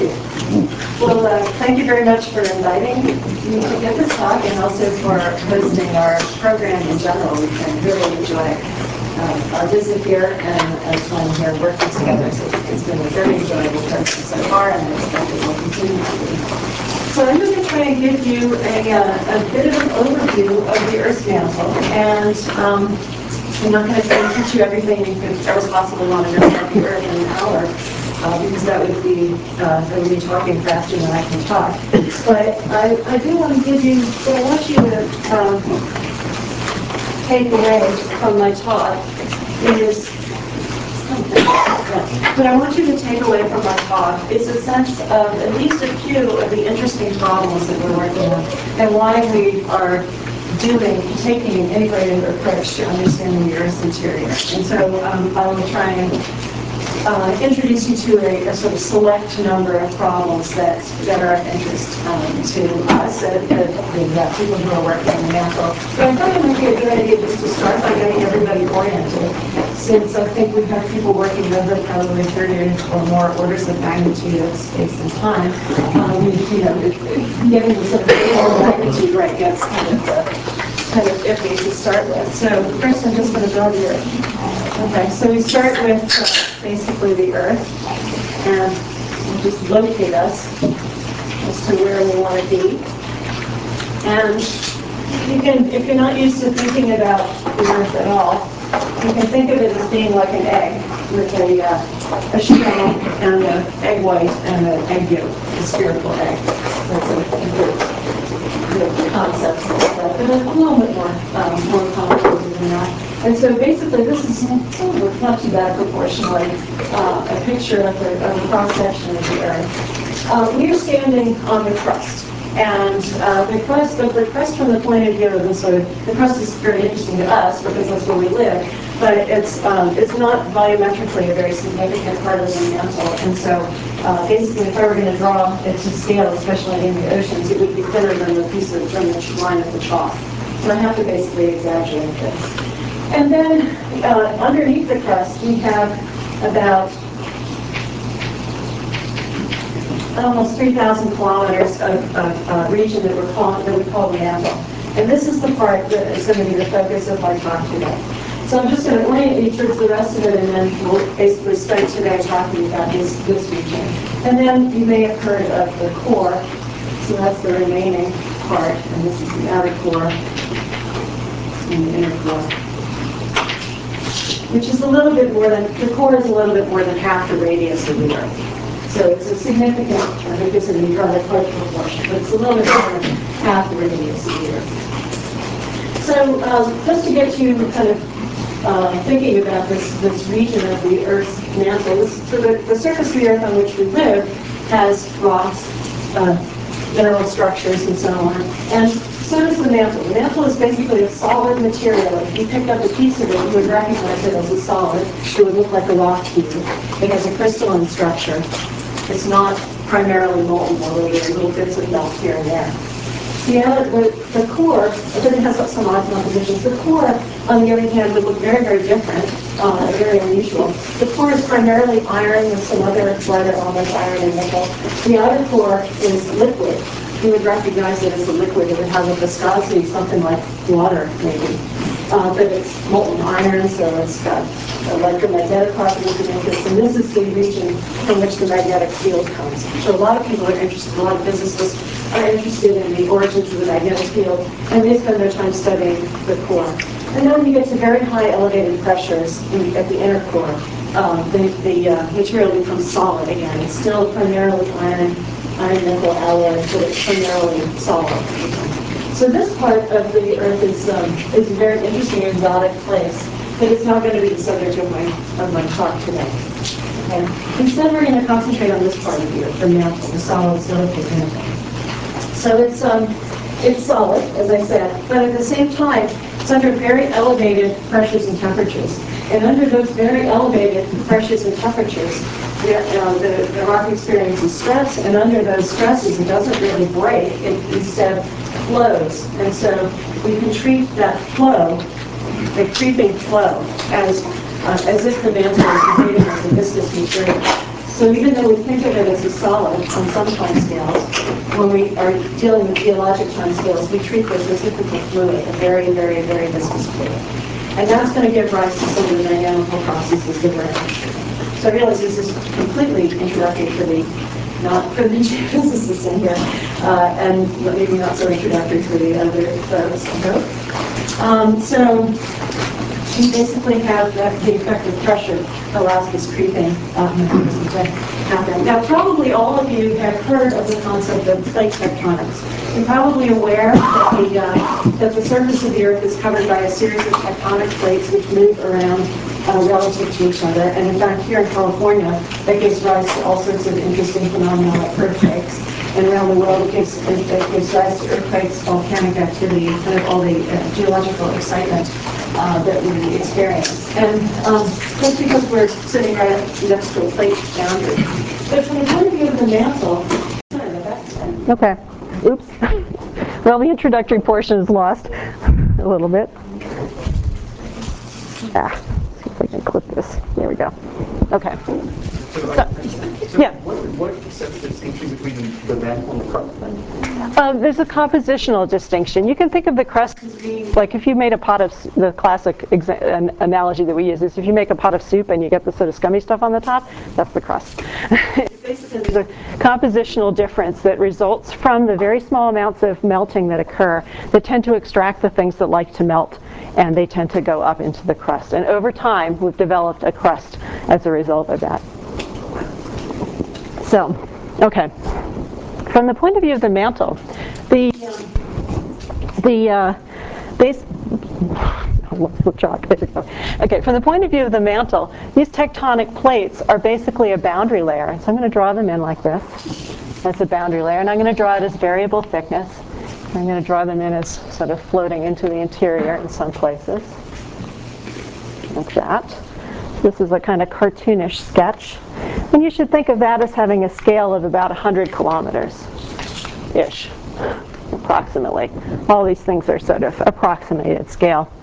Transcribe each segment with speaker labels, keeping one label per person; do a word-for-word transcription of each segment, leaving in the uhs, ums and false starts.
Speaker 1: you. Well, uh, thank you very much for inviting me to give this talk and also for hosting our program in general. We've been really enjoying uh, our visit here and our time here working together. So it's been a very enjoyable program so far, and I expect it will continue to be. So I'm going to try and give you a, uh, a bit of an overview of the Earth's mantle, and um, I'm not going to teach you everything you could ever possibly want to know about the Earth in an hour, uh, because that would be uh, that would be talking faster than I can talk. But I, I do want to give you, what I want you to um, take away from my talk is, what I want you to take away from my talk is a sense of at least a few of the interesting problems that we're working on and why we are doing, taking an integrated approach to understanding the Earth's interior. And so um, I will try and uh, introduce you to a, a sort of select number of problems that, that are of interest um, to us and uh, people who are working in the mantle. But I thought it might be a good idea just to start by getting everybody oriented, since I think we have people working over probably thirty or more orders of magnitude of space and time. Um, you know, getting the sort of magnitude right gets kind of uh, kind of iffy to start with. So first I'm just going to draw the Earth. Okay, so we start with uh, basically the Earth, and we'll just locate us as to where we want to be. And you can, if you're not used to thinking about the Earth at all, you can think of it as being like an egg with a, uh, a shell and an egg white and an egg yolk, a spherical egg. That's a good the concepts of that, but a little bit more, um, more complicated than that. And so basically this is oh, not too bad proportionally uh, a picture of the, of the cross-section of the Earth. Uh, we are standing on the crust. And uh, the crust, the, the crust from the point of view of the sort of, the crust is very interesting to us because that's where we live, but it's um, it's not volumetrically a very significant part of the mantle. And so uh, basically if I were going to draw it to scale, especially in the oceans, it would be thinner than the piece of, than the line at the top. So I have to basically exaggerate this. And then uh, underneath the crust we have about almost three thousand kilometers of, of uh, region that, we're call, that we call the mantle. And this is the part that is going to be the focus of my talk today. So I'm just going to orient you towards the rest of it, and then we'll basically spend today talking about this, this region. And then you may have heard of the core. So that's the remaining part, and this is the outer core and the inner core, which is a little bit more than, the core is a little bit more than half the radius of the Earth. So it's a significant, I think this is a rather quite proportion, but it's a little bit more than half the radius of the Earth. So um, just to get you kind of uh, thinking about this, this region of the Earth's mantle, this, so the, the surface of the Earth on which we live has rocks, uh, mineral structures, and so on. And so does the mantle. The mantle is basically a solid material. If you picked up a piece of it, you would recognize it as a solid. It would look like a rock cube. It has a crystalline structure. It's not primarily molten, although there are little bits of melt here and there. The, other, the, the core, then it has some odd compositions. The core, on the other hand, would look very, very different, uh, very unusual. The core is primarily iron and some other lighter elements, iron and nickel. The outer core is liquid. You would recognize it as a liquid. It would have a viscosity, something like water, maybe. Uh, but it's molten iron, so it's got electromagnetic properties of interest. And this is the region from which the magnetic field comes. So a lot of people are interested, a lot of physicists are interested in the origins of the magnetic field, and they spend their time studying the core. And then you get to very high elevated pressures in, at the inner core. Um, the the uh, material becomes solid again. It's still primarily iron, iron nickel alloy, but it's primarily solid. So this part of the Earth is um, is a very interesting exotic place, but it's not going to be the subject of my of my talk today. Okay. Instead, we're going to concentrate on this part of the Earth, the mantle, the solid silicate mantle. So it's um, it's solid, as I said, but at the same time, it's under very elevated pressures and temperatures. And under those very elevated pressures and temperatures, the, uh, the, the rock experiences stress, and under those stresses, it doesn't really break, it instead flows. And so we can treat that flow, the creeping flow, as, uh, as if the mantle is behaving as a viscous material. So even though we think of it as a solid on some time scales, when we are dealing with geologic time scales, we treat this as if it's a fluid, a very, very, very viscous fluid. And that's going to give rise to some of the dynamical processes that we're interested in. So I realize this is completely introductory for the not for the geophysicists in here, uh, and maybe not so introductory for the other folks, I hope. Um, so we basically have that the effect of pressure allows this creeping uh, mechanism to happen. Now, probably all of you have heard of the concept of plate tectonics. You're probably aware that the, uh, that the surface of the Earth is covered by a series of tectonic plates which move around uh, relative to each other. And in fact, here in California, that gives rise to all sorts of interesting phenomena like earthquakes. And around the world, it gives, it gives rise to earthquakes, volcanic activity, kind of all the uh, geological excitement uh, that we experience. And um, just because we're sitting right next to a plate boundary. But from the point of view of the mantle,
Speaker 2: okay. Oops. Well, the introductory portion is lost a little bit. Ah, see if I can clip this. There we go. Okay. So,
Speaker 3: so
Speaker 2: yeah.
Speaker 3: What, what sets the distinction between the mantle and the crust then?
Speaker 2: Um, there's a compositional distinction. You can think of the crust as being like if you made a pot of, the classic exa- an analogy that we use is if you make a pot of soup and you get the sort of scummy stuff on the top, that's the crust. Basically, there's a compositional difference that results from the very small amounts of melting that occur that tend to extract the things that like to melt, and they tend to go up into the crust. And over time, we've developed a crust as a result of that. So, okay. From the point of view of the mantle, the the uh, base. The chalk. There we go. Okay, from the point of view of the mantle, these tectonic plates are basically a boundary layer. So I'm going to draw them in like this. That's a boundary layer, and I'm going to draw it as variable thickness. I'm going to draw them in as sort of floating into the interior in some places, like that. This is a kind of cartoonish sketch. And you should think of that as having a scale of about one hundred kilometers-ish, approximately. All these things are sort of approximated scale.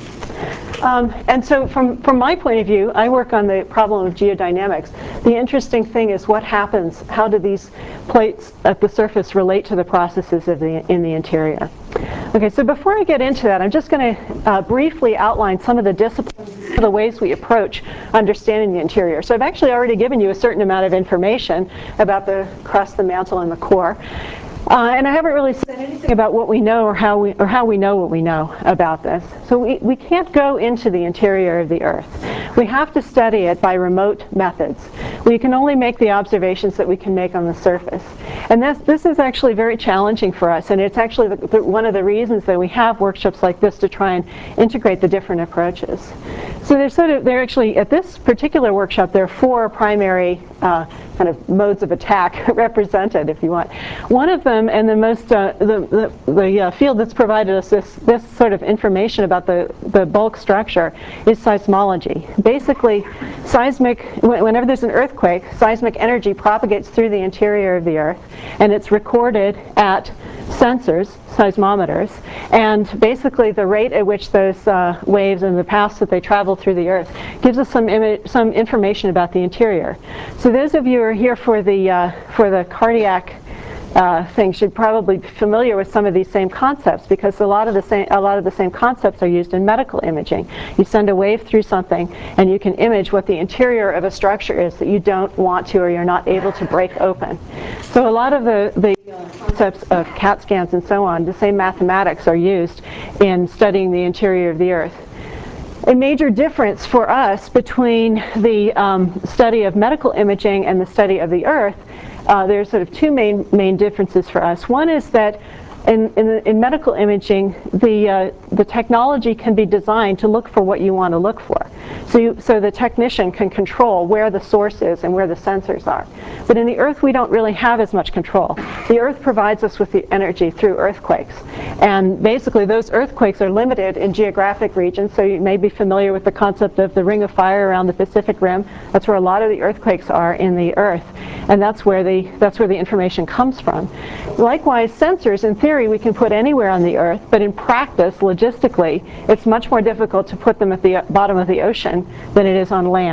Speaker 2: Um, and so from, from my point of view, I work on the problem of geodynamics. The interesting thing is what happens, how do these plates at the surface relate to the processes of the, in the interior? Okay, so before I get into that, I'm just going to uh, briefly outline some of the disciplines, the ways we approach understanding the interior. So I've actually already given you a certain amount of information about the crust, the mantle, and the core. Uh, and I haven't really said anything about what we know or how we or how we know what we know about this. So we, we can't go into the interior of the Earth. We have to study it by remote methods. We can only make the observations that we can make on the surface. And this, this is actually very challenging for us, and it's actually the, the, one of the reasons that we have workshops like this to try and integrate the different approaches. So there's sort of, there actually, at this particular workshop, there are four primary uh, kind of modes of attack represented, if you want. One of them, and the most, uh, the, the, the uh, field that's provided us this, this sort of information about the, the bulk structure is seismology. Basically, seismic, whenever there's an earthquake, seismic energy propagates through the interior of the Earth, and it's recorded at sensors, seismometers, and basically the rate at which those uh, waves and the paths that they travel through the Earth gives us some imi- some information about the interior. So those of you who are here for the uh, for the cardiac Uh, thing should probably be familiar with some of these same concepts, because a lot of the same a lot of the same concepts are used in medical imaging. You send a wave through something, and you can image what the interior of a structure is that you don't want to or you're not able to break open. So a lot of the the concepts of CAT scans and so on, the same mathematics are used in studying the interior of the Earth. A major difference for us between the um, study of medical imaging and the study of the Earth, uh, there's sort of two main main differences for us. One is that in, in, in medical imaging, the uh, the technology can be designed to look for what you want to look for. So, you, so the technician can control where the source is and where the sensors are. But in the Earth, we don't really have as much control. The Earth provides us with the energy through earthquakes. And basically, those earthquakes are limited in geographic regions. So you may be familiar with the concept of the Ring of Fire around the Pacific Rim. That's where a lot of the earthquakes are in the Earth. And that's where the, that's where the information comes from. Likewise, sensors, in theory, we can put anywhere on the Earth. But in practice, logistically, it's much more difficult to put them at the bottom of the ocean than it is on land.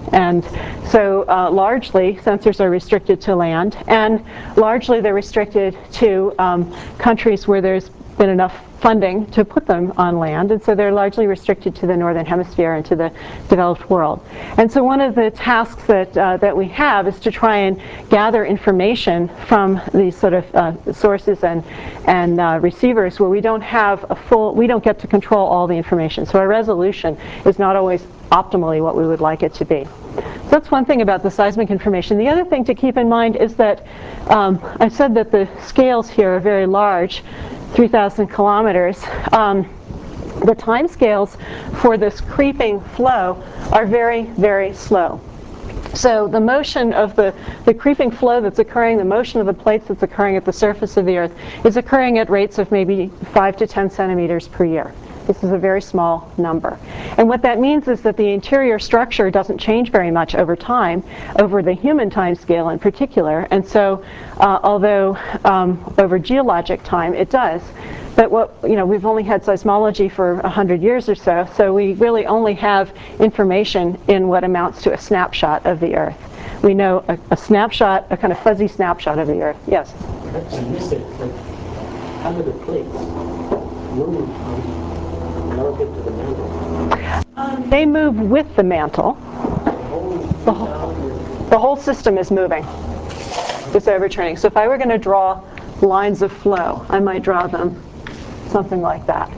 Speaker 2: And so uh, largely, sensors are restricted to land, and largely they're restricted to um, countries where there's been enough funding to put them on land, and so they're largely restricted to the northern hemisphere and to the developed world. And so one of the tasks that uh, that we have is to try and gather information from these sort of uh, sources and and uh, receivers where we don't have a full, we don't get to control all the information. So our resolution is not always optimally what we would like it to be. So that's one thing about the seismic information. The other thing to keep in mind is that um, I said that the scales here are very large, three thousand kilometers. Um, the time scales for this creeping flow are very, very slow. So the motion of the, the creeping flow that's occurring, the motion of the plates that's occurring at the surface of the Earth is occurring at rates of maybe five to ten centimeters per year. This is a very small number. And what that means is that the interior structure doesn't change very much over time, over the human time scale in particular. And so uh, although um, over geologic time it does, but what, you know, we've only had seismology for a hundred years or so, so we really only have information in what amounts to a snapshot of the Earth. We know a, a snapshot, a kind of fuzzy snapshot of the Earth. Yes?
Speaker 4: I missed it, but how do the plates move relative to the mantle?
Speaker 2: They move with the mantle. The whole, the whole system is moving. It's overturning. So if I were going to draw lines of flow, I might draw them something like that.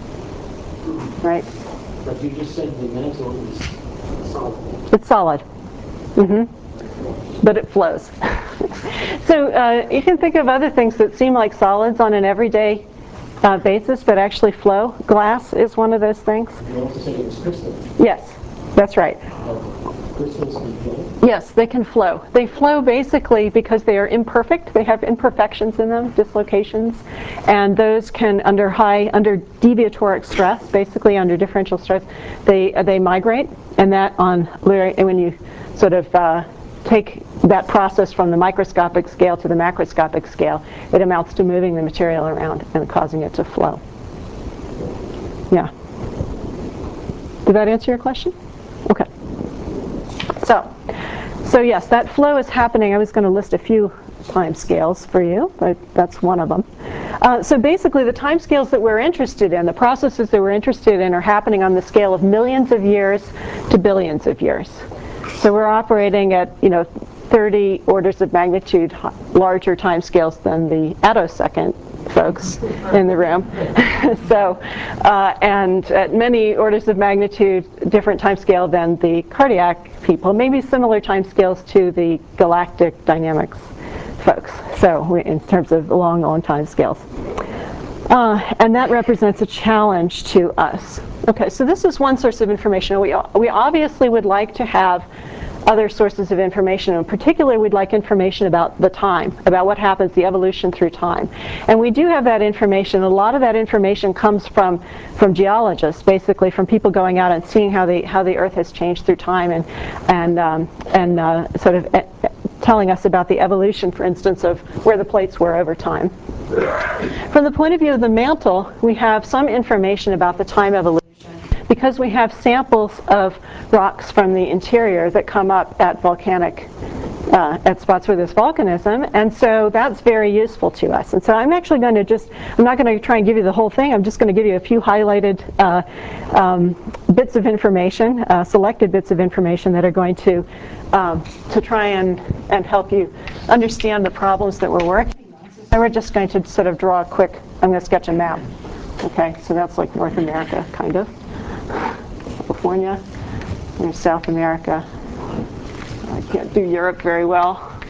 Speaker 2: Right?
Speaker 4: But you just said the mantle is solid.
Speaker 2: It's solid. Mm-hmm. But it flows. So uh, you can think of other things that seem like solids on an everyday uh, basis but actually flow. Glass is one of those things.
Speaker 4: You also said it was crystal.
Speaker 2: Yes, that's right.
Speaker 4: Uh, crystals can flow?
Speaker 2: Yes, they can flow. They flow basically because they are imperfect. They have imperfections in them, dislocations, and those can, under high, under deviatoric stress, basically under differential stress, they uh, they migrate, and that on when you sort of uh, take that process from the microscopic scale to the macroscopic scale, it amounts to moving the material around and causing it to flow. Yeah. Did that answer your question? Okay. So, so yes, that flow is happening. I was going to list a few time scales for you, but that's one of them. Uh, so basically, the time scales that we're interested in, the processes that we're interested in, are happening on the scale of millions of years to billions of years. So we're operating at, you know, thirty orders of magnitude larger time scales than the attosecond folks in the room. So, uh, and at many orders of magnitude different time scale than the cardiac people, maybe similar time scales to the galactic dynamics folks. So we, in terms of long, long time scales. Uh, and that represents a challenge to us. Okay, so this is one source of information. We, we obviously would like to have other sources of information. In particular, we'd like information about the time, about what happens, the evolution through time. And we do have that information. A lot of that information comes from, from geologists, basically from people going out and seeing how the, how the Earth has changed through time and, and, um, and uh, sort of uh, telling us about the evolution, for instance, of where the plates were over time. From the point of view of the mantle, we have some information about the time evolution because we have samples of rocks from the interior that come up at volcanic, uh, at spots where there's volcanism, and so that's very useful to us. And so I'm actually going to just, I'm not going to try and give you the whole thing, I'm just going to give you a few highlighted uh, um, bits of information, uh, selected bits of information that are going to, um, to try and, and help you understand the problems that we're working on. So we're just going to sort of draw a quick, I'm going to sketch a map. Okay, so that's like North America, kind of. California, there's South America. I can't do Europe very well.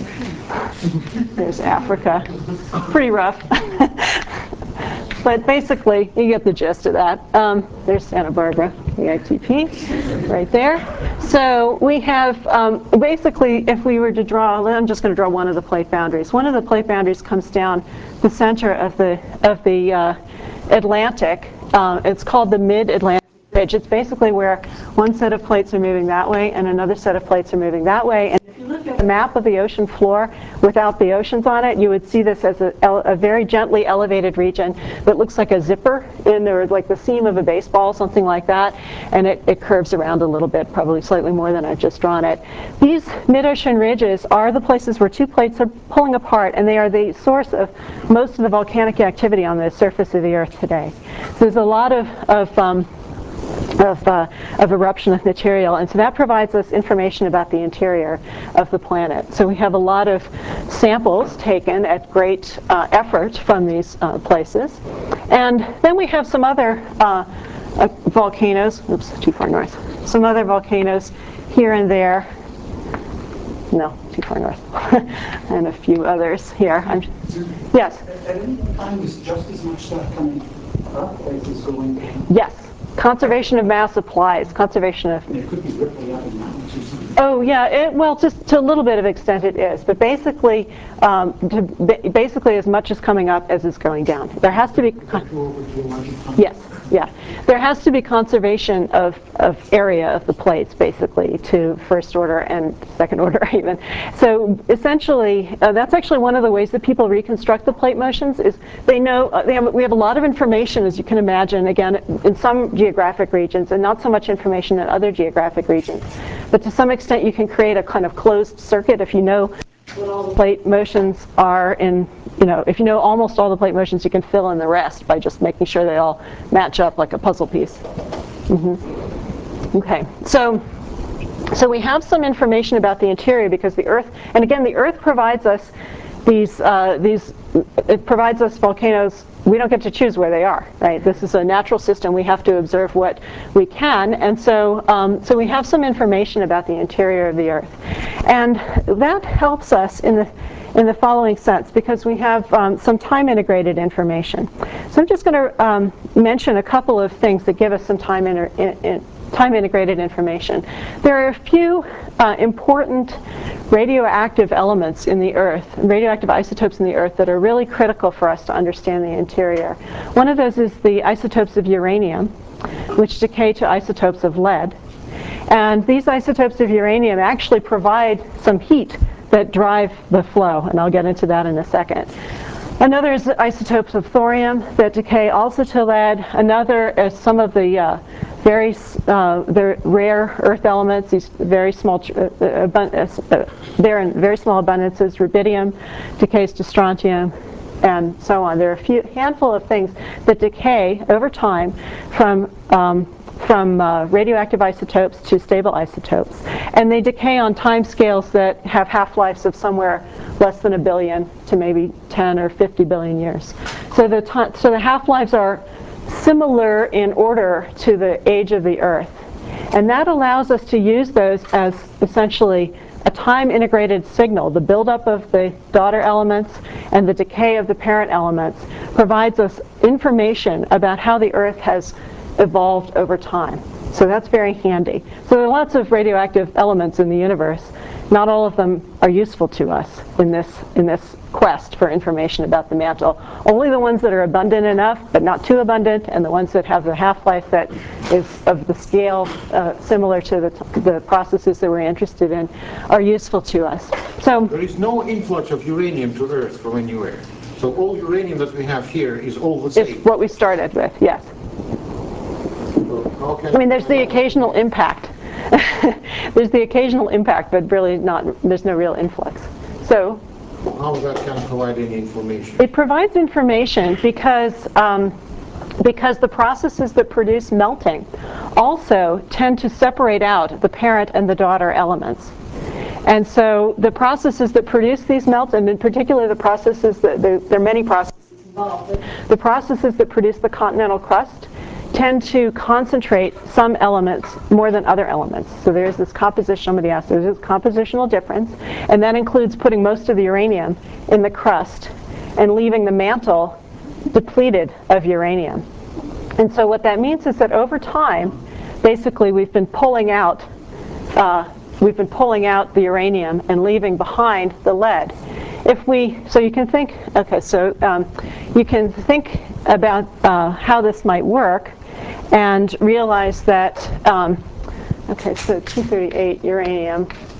Speaker 2: There's Africa. Pretty rough. But basically, you get the gist of that. Um, there's Santa Barbara, the I T P, right there. So we have, um, basically, if we were to draw, I'm just going to draw one of the plate boundaries. One of the plate boundaries comes down the center of the, of the uh, Atlantic. Uh, it's called the Mid-Atlantic Ridge. It's basically where one set of plates are moving that way and another set of plates are moving that way. And if you look at a map of the ocean floor without the oceans on it, you would see this as a, a very gently elevated region that looks like a zipper in there, like the seam of a baseball, something like that, and it, it curves around a little bit, probably slightly more than I've just drawn it. These mid-ocean ridges are the places where two plates are pulling apart, and they are the source of most of the volcanic activity on the surface of the Earth today. So there's a lot of, of um, Of, uh, of eruption of material, and so that provides us information about the interior of the planet. So we have a lot of samples taken at great uh, effort from these uh, places, and then we have some other uh, uh, volcanoes, oops, too far north, some other volcanoes here and there, no, too far north, and a few others here. I'm, yes?
Speaker 3: At any time, is just as much stuff coming up as is going down?
Speaker 2: Yes. Conservation of mass applies. Conservation of.
Speaker 3: It could be rippling out of mountains or something.
Speaker 2: Oh yeah, it, well, just to a little bit of extent it is, but basically, um, to, basically as much is coming up as is going down. There has to be. Yes, yeah. There has to be conservation of, of area of the plates, basically, to first order and second order even. So essentially, uh, that's actually one of the ways that people reconstruct the plate motions. Is they know uh, they have, we have a lot of information, as you can imagine. Again, in some geographic regions, and not so much information in other geographic regions. But to some extent, you can create a kind of closed circuit if you know what all the plate motions are in, you know, if you know almost all the plate motions, you can fill in the rest by just making sure they all match up like a puzzle piece. Mm-hmm. Okay, so so we have some information about the interior because the Earth, and again, the Earth provides us these uh, these it provides us volcanoes. We don't get to choose where they are, right? This is a natural system. We have to observe what we can, and so um, so we have some information about the interior of the Earth, and that helps us in the in the following sense because we have um, some time integrated information. So I'm just going to um, mention a couple of things that give us some time inter in, in, time integrated information. There are a few uh, important radioactive elements in the Earth, radioactive isotopes in the Earth that are really critical for us to understand the interior. One of those is the isotopes of uranium, which decay to isotopes of lead. And these isotopes of uranium actually provide some heat that drive the flow, and I'll get into that in a second. Another is isotopes of thorium that decay also to lead. Another is some of the uh, very uh, the rare earth elements, these very small, uh, uh, they're in very small abundances. Rubidium decays to strontium, and so on. There are a few handful of things that decay over time from um, from uh, radioactive isotopes to stable isotopes, and they decay on time scales that have half-lives of somewhere less than a billion to maybe ten or fifty billion years. So the so the half-lives are similar in order to the age of the Earth, and that allows us to use those as essentially a time-integrated signal. The buildup of the daughter elements and the decay of the parent elements provides us information about how the Earth has evolved over time. So that's very handy. So there are lots of radioactive elements in the universe. Not all of them are useful to us in this, in this quest for information about the mantle. Only the ones that are abundant enough, but not too abundant, and the ones that have the half-life that is of the scale uh, similar to the, the processes that we're interested in are useful to us. So
Speaker 5: there is no influx of uranium to Earth from anywhere. So all uranium that we have here is all the same.
Speaker 2: It's what we started with, yes. I mean, there's the occasional impact. There's the occasional impact, but really not, there's no real influx. So
Speaker 5: how does that kind of provide any information?
Speaker 2: It provides information because um, because the processes that produce melting also tend to separate out the parent and the daughter elements. And so the processes that produce these melts, and in particular the processes that, there, there are many processes involved, the processes that produce the continental crust tend to concentrate some elements more than other elements. So there's this composition, somebody asked, there's this compositional difference, and that includes putting most of the uranium in the crust and leaving the mantle depleted of uranium. And so what that means is that over time, basically we've been pulling out uh, we've been pulling out the uranium and leaving behind the lead. If we, so you can think, okay, so um, you can think about uh, how this might work and realize that, um, okay, so two thirty-eight uranium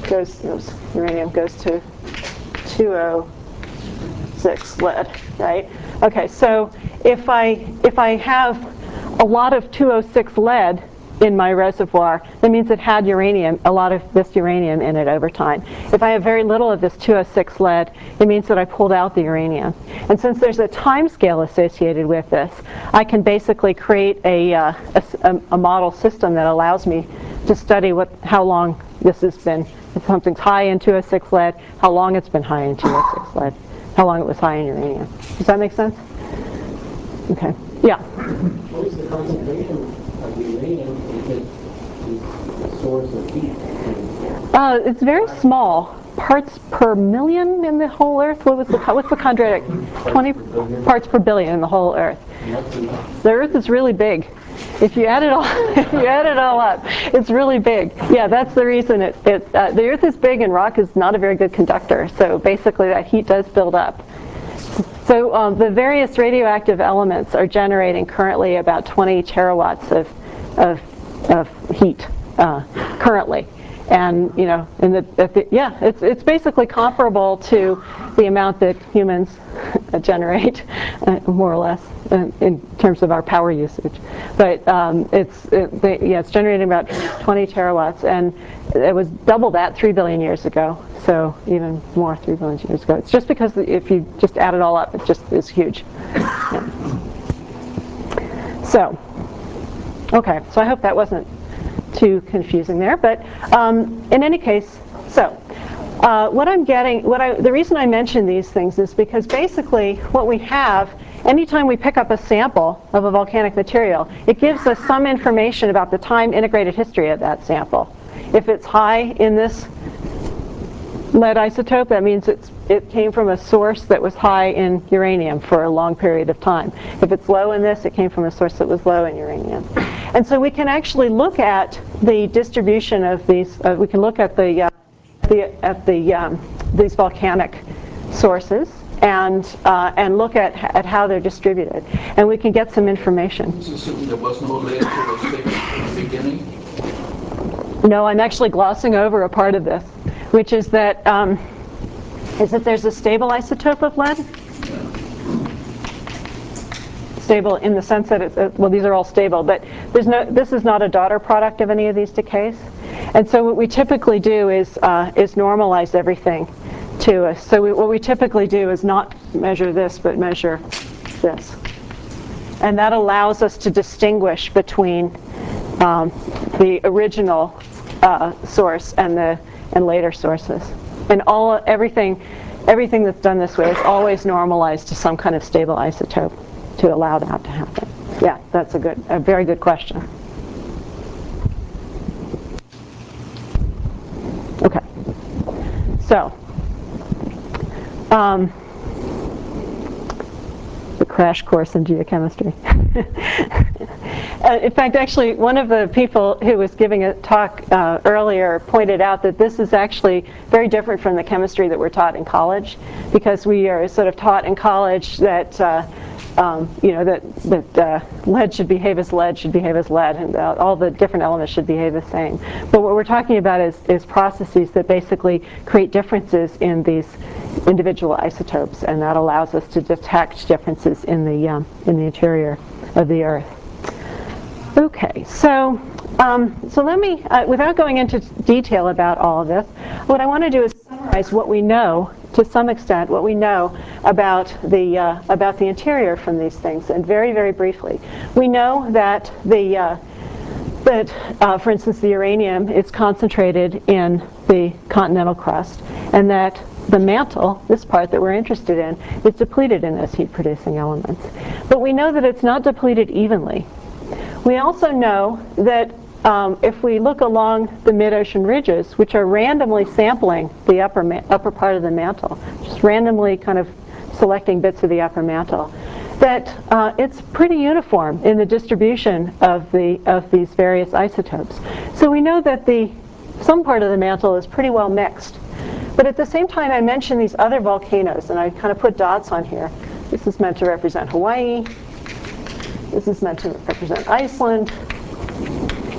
Speaker 2: goes, oops, uranium goes to two oh six lead, right? Okay, so if I, if I have a lot of two oh six lead in my reservoir, that means it had uranium, a lot of this uranium in it over time. If I have very little of this two oh six lead, it means that I pulled out the uranium. And since there's a time scale associated with this, I can basically create a, uh, a, a model system that allows me to study what, how long this has been. If something's high in two oh six lead, how long it's been high in two oh six lead, how long it was high in uranium. Does that make sense? Okay. Yeah?
Speaker 4: What is the concentration of the uranium in its source of heat?
Speaker 2: Uh, it's very small. Parts per million in the whole Earth? What was the, what's the quadratic? twenty parts per billion in the whole Earth. The Earth is really big. If you add it all, if you add it all up, it's really big. Yeah, that's the reason it. it uh, the Earth is big and rock is not a very good conductor. So basically, that heat does build up. So um, the various radioactive elements are generating currently about twenty terawatts of of, of heat uh, currently. And you know, in the, the yeah, it's it's basically comparable to the amount that humans generate, uh, more or less, uh, in terms of our power usage. But um, it's it, they, yeah, it's generating about twenty terawatts, and it was double that three billion years ago. So even more three billion years ago. It's just because if you just add it all up, it just is huge. Yeah. So, okay. So I hope that wasn't too confusing there, but um, in any case, so uh, what I'm getting, what I, the reason I mention these things is because basically what we have, anytime we pick up a sample of a volcanic material, it gives us some information about the time integrated history of that sample. If it's high in this lead isotope, that means it's, it came from a source that was high in uranium for a long period of time. If it's low in this, it came from a source that was low in uranium. And so we can actually look at the distribution of these, uh, we can look at the, uh, the, at the um, these volcanic sources and, uh, and look at, at how they're distributed. And we can get some information.
Speaker 6: So there was no lead to the beginning?
Speaker 2: No, I'm actually glossing over a part of this, which is that, um, is that there's a stable isotope of lead. Stable in the sense that it's, uh, well, these are all stable, but there's no, this is not a daughter product of any of these decays. And so what we typically do is, uh, is normalize everything to us. So we, what we typically do is not measure this, but measure this. And that allows us to distinguish between um, the original uh, source and the and later sources. And all everything everything that's done this way is always normalized to some kind of stable isotope to allow that to happen. Yeah, that's a good, a very good question. Okay, so um, the crash course in geochemistry. uh, in fact, actually, one of the people who was giving a talk uh, earlier pointed out that this is actually very different from the chemistry that we're taught in college, because we are sort of taught in college that uh, um, you know that that uh, lead should behave as lead should behave as lead, and uh, all the different elements should behave the same. But what we're talking about is is processes that basically create differences in these individual isotopes, and that allows us to detect differences in the um, in the interior of the Earth. Okay, so um, so let me, uh, without going into detail about all of this, what I want to do is summarize what we know, to some extent, what we know about the uh, about the interior from these things, and very very briefly, we know that the uh, that, uh, for instance, the uranium is concentrated in the continental crust, and that the mantle, this part that we're interested in, is depleted in those heat-producing elements. But we know that it's not depleted evenly. We also know that um, if we look along the mid-ocean ridges, which are randomly sampling the upper, ma upper part of the mantle, just randomly kind of selecting bits of the upper mantle, that uh, it's pretty uniform in the distribution of the of these various isotopes. So we know that the some part of the mantle is pretty well mixed. But at the same time, I mentioned these other volcanoes, and I kind of put dots on here. This is meant to represent Hawaii. This is meant to represent Iceland.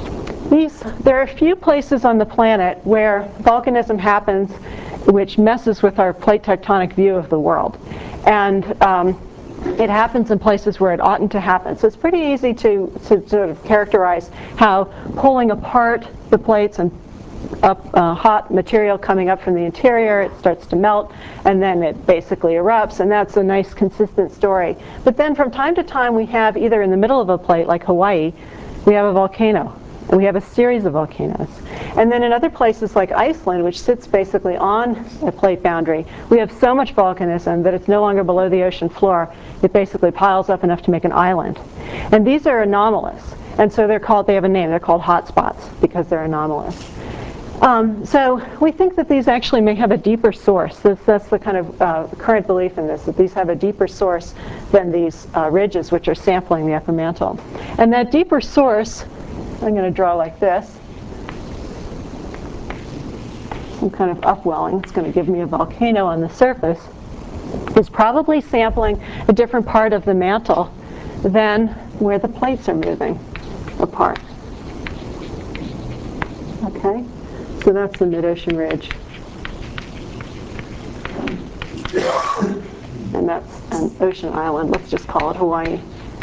Speaker 2: these, there are a few places on the planet where volcanism happens which messes with our plate tectonic view of the world. And um, it happens in places where it oughtn't to happen. So it's pretty easy to, to sort of characterize how pulling apart the plates and up uh, hot material coming up from the interior, it starts to melt, and then it basically erupts, and that's a nice consistent story. But then from time to time we have, either in the middle of a plate like Hawaii, we have a volcano. And we have a series of volcanoes. And then in other places like Iceland, which sits basically on a plate boundary, we have so much volcanism that it's no longer below the ocean floor. It basically piles up enough to make an island. And these are anomalous. And so they're called, they have a name, they're called hotspots because they're anomalous. Um, so we think that these actually may have a deeper source. This, that's the kind of uh, current belief in this, that these have a deeper source than these uh, ridges which are sampling the upper mantle. And that deeper source, I'm going to draw like this, some kind of upwelling. It's going to give me a volcano on the surface, is probably sampling a different part of the mantle than where the plates are moving apart. Okay, so that's the mid-ocean ridge. And that's an ocean island. Let's just call it Hawaii.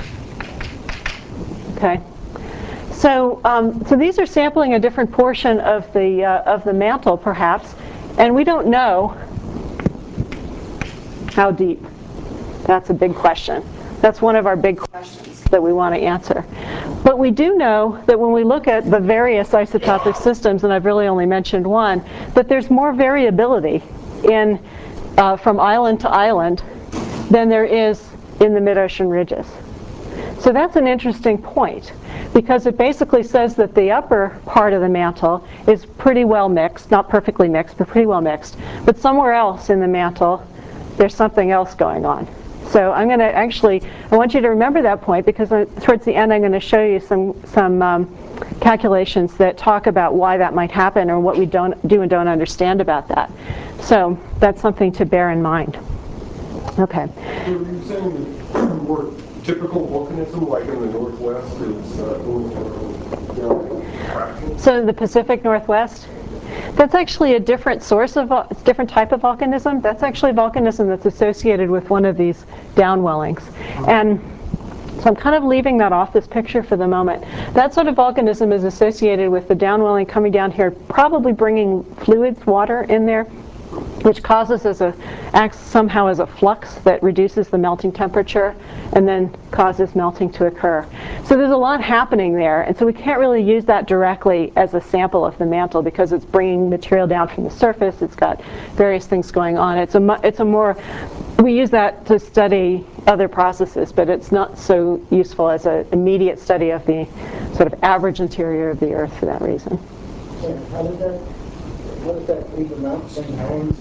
Speaker 2: Okay. So, um, so these are sampling a different portion of the uh, of the mantle, perhaps, and we don't know how deep. That's a big question. That's one of our big questions that we want to answer. But we do know that when we look at the various isotopic systems, and I've really only mentioned one, that there's more variability in uh, from island to island than there is in the mid-ocean ridges. So that's an interesting point, because it basically says that the upper part of the mantle is pretty well mixed, not perfectly mixed, but pretty well mixed. But somewhere else in the mantle, there's something else going on. So I'm going to actually, I want you to remember that point, because towards the end I'm going to show you some, some um, calculations that talk about why that might happen or what we don't do and don't understand about that. So that's something to bear in mind. Okay.
Speaker 7: So you're saying that more typical volcanism, like in the Northwest, is uh, you know,
Speaker 2: so the Pacific Northwest, that's actually a different source of, a different type of volcanism. That's actually volcanism that's associated with one of these downwellings. And so I'm kind of leaving that off this picture for the moment. That sort of volcanism is associated with the downwelling coming down here, probably bringing fluids, water in there, which causes as a, acts somehow as a flux that reduces the melting temperature and then causes melting to occur. So there's a lot happening there, and so we can't really use that directly as a sample of the mantle because it's bringing material down from the surface. It's got various things going on. It's a, it's a more, we use that to study other processes, but it's not so useful as an immediate study of the sort of average interior of the Earth for that reason.
Speaker 4: How did that How does that lead to Mount Saint Helens?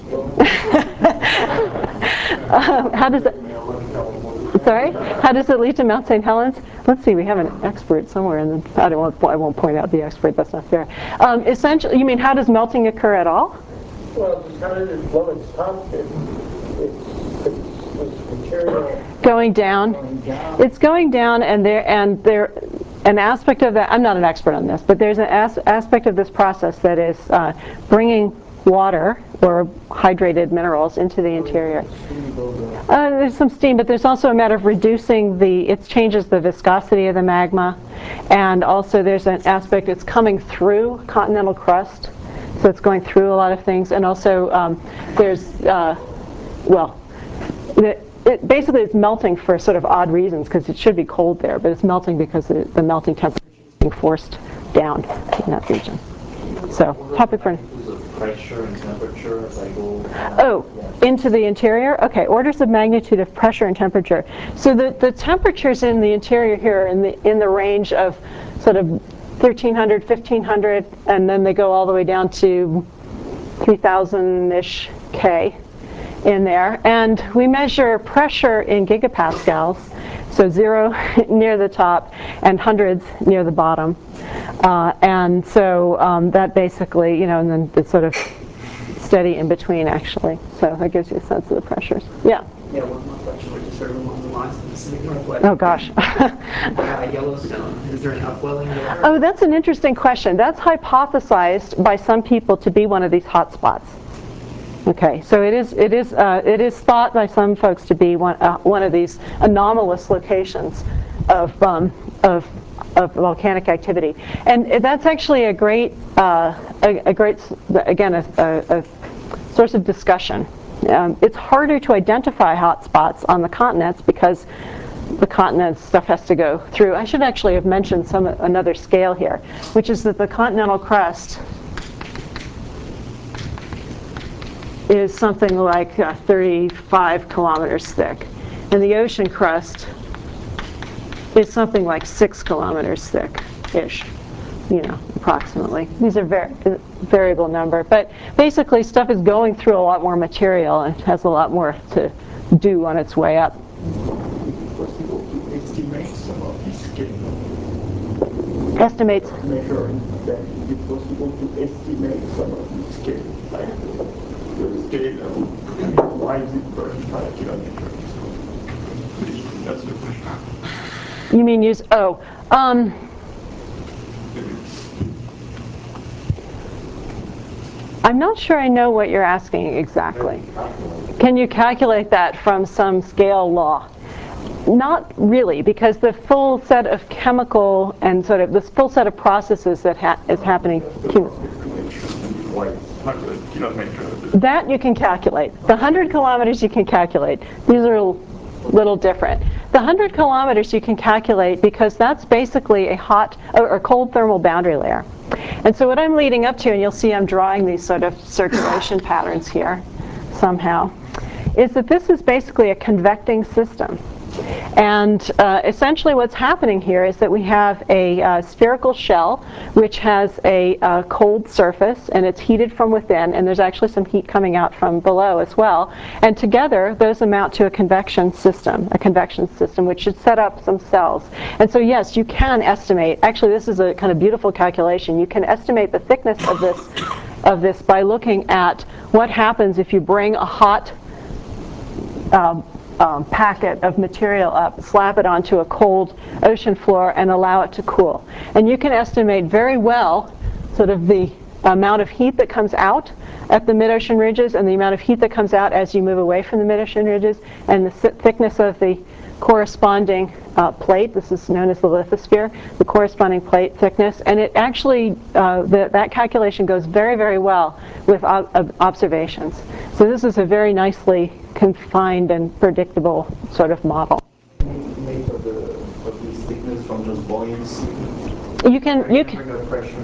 Speaker 2: um, how does it? Sorry, how does it lead to Mount Saint Helens? Let's see. We have an expert somewhere, and I don't. I won't point out the expert. That's not fair. Um, essentially, you mean how does melting occur at all?
Speaker 4: Well, how did it blow its top? It, it, it, material
Speaker 2: going down.
Speaker 4: going down.
Speaker 2: It's going down, and there and there. An aspect of that, I'm not an expert on this, but there's an as, aspect of this process that is uh, bringing water or hydrated minerals into the interior. Uh, there's some steam, but there's also a matter of reducing the, it changes the viscosity of the magma, and also there's an aspect, it's coming through continental crust, so it's going through a lot of things, and also um, there's, uh, well, the, It, basically, it's melting for sort of odd reasons because it should be cold there, but it's melting because the, the melting temperature is being forced down in that region. So, topic for
Speaker 8: pressure and temperature as I go.
Speaker 2: Oh, into the interior? Okay, orders of magnitude of pressure and temperature. So the, the temperatures in the interior here are in the in the range of sort of thirteen hundred, fifteen hundred, and then they go all the way down to three thousand-ish K. In there, and we measure pressure in gigapascals, so zero near the top and hundreds near the bottom, uh, and so um, that basically, you know, and then it's sort of steady in between actually, so that gives you a sense of the pressures. Yeah.
Speaker 9: Yeah, one more question, which is sort of along the lines of the Pacific Northwest.
Speaker 2: Oh, gosh.
Speaker 9: uh, Yellowstone, is there an upwelling there?
Speaker 2: Oh, that's an interesting question. That's hypothesized by some people to be one of these hot spots. Okay, so it is it is uh, it is thought by some folks to be one uh, one of these anomalous locations of um, of of volcanic activity, and that's actually a great uh, a, a great again a, a, a source of discussion. Um, it's harder to identify hot spots on the continents because the continent stuff has to go through. I should actually have mentioned some another scale here, which is that the continental crust is something like uh, thirty-five kilometers thick, and the ocean crust is something like six kilometers thick-ish, you know, approximately. These are var variable number, but basically stuff is going through a lot more material and has a lot more to do on its way up.
Speaker 8: Possible to estimate some of this scale.
Speaker 2: Estimates.
Speaker 8: Measuring that, is it possible to estimate some of this scale, like the scale of why is it thirty-five kilometers? That's the question.
Speaker 2: You mean use, oh, um, I'm not sure I know what you're asking exactly. Can you calculate that from some scale law? Not really, because the full set of chemical and sort of this full set of processes that ha is happening. That you can calculate. The one hundred kilometers you can calculate. These are a little different. The one hundred kilometers you can calculate because that's basically a hot or cold thermal boundary layer. And so what I'm leading up to, and you'll see I'm drawing these sort of circulation patterns here somehow, is that this is basically a convecting system. And uh, essentially what's happening here is that we have a uh, spherical shell which has a uh, cold surface, and it's heated from within, and there's actually some heat coming out from below as well. And together those amount to a convection system, a convection system which should set up some cells. And so yes, you can estimate, actually this is a kind of beautiful calculation, you can estimate the thickness of this, of this by looking at what happens if you bring a hot um, Um, packet of material up, slap it onto a cold ocean floor, and allow it to cool. And you can estimate very well sort of the amount of heat that comes out at the mid-ocean ridges and the amount of heat that comes out as you move away from the mid-ocean ridges, and the thickness of the corresponding uh, plate. This is known as the lithosphere, the corresponding plate thickness. And it actually, uh, the, that calculation goes very, very well with ob observations. So this is a very nicely confined and predictable sort of model.
Speaker 8: Made of, the, of this thickness from just buoyancy.
Speaker 2: You can, you can.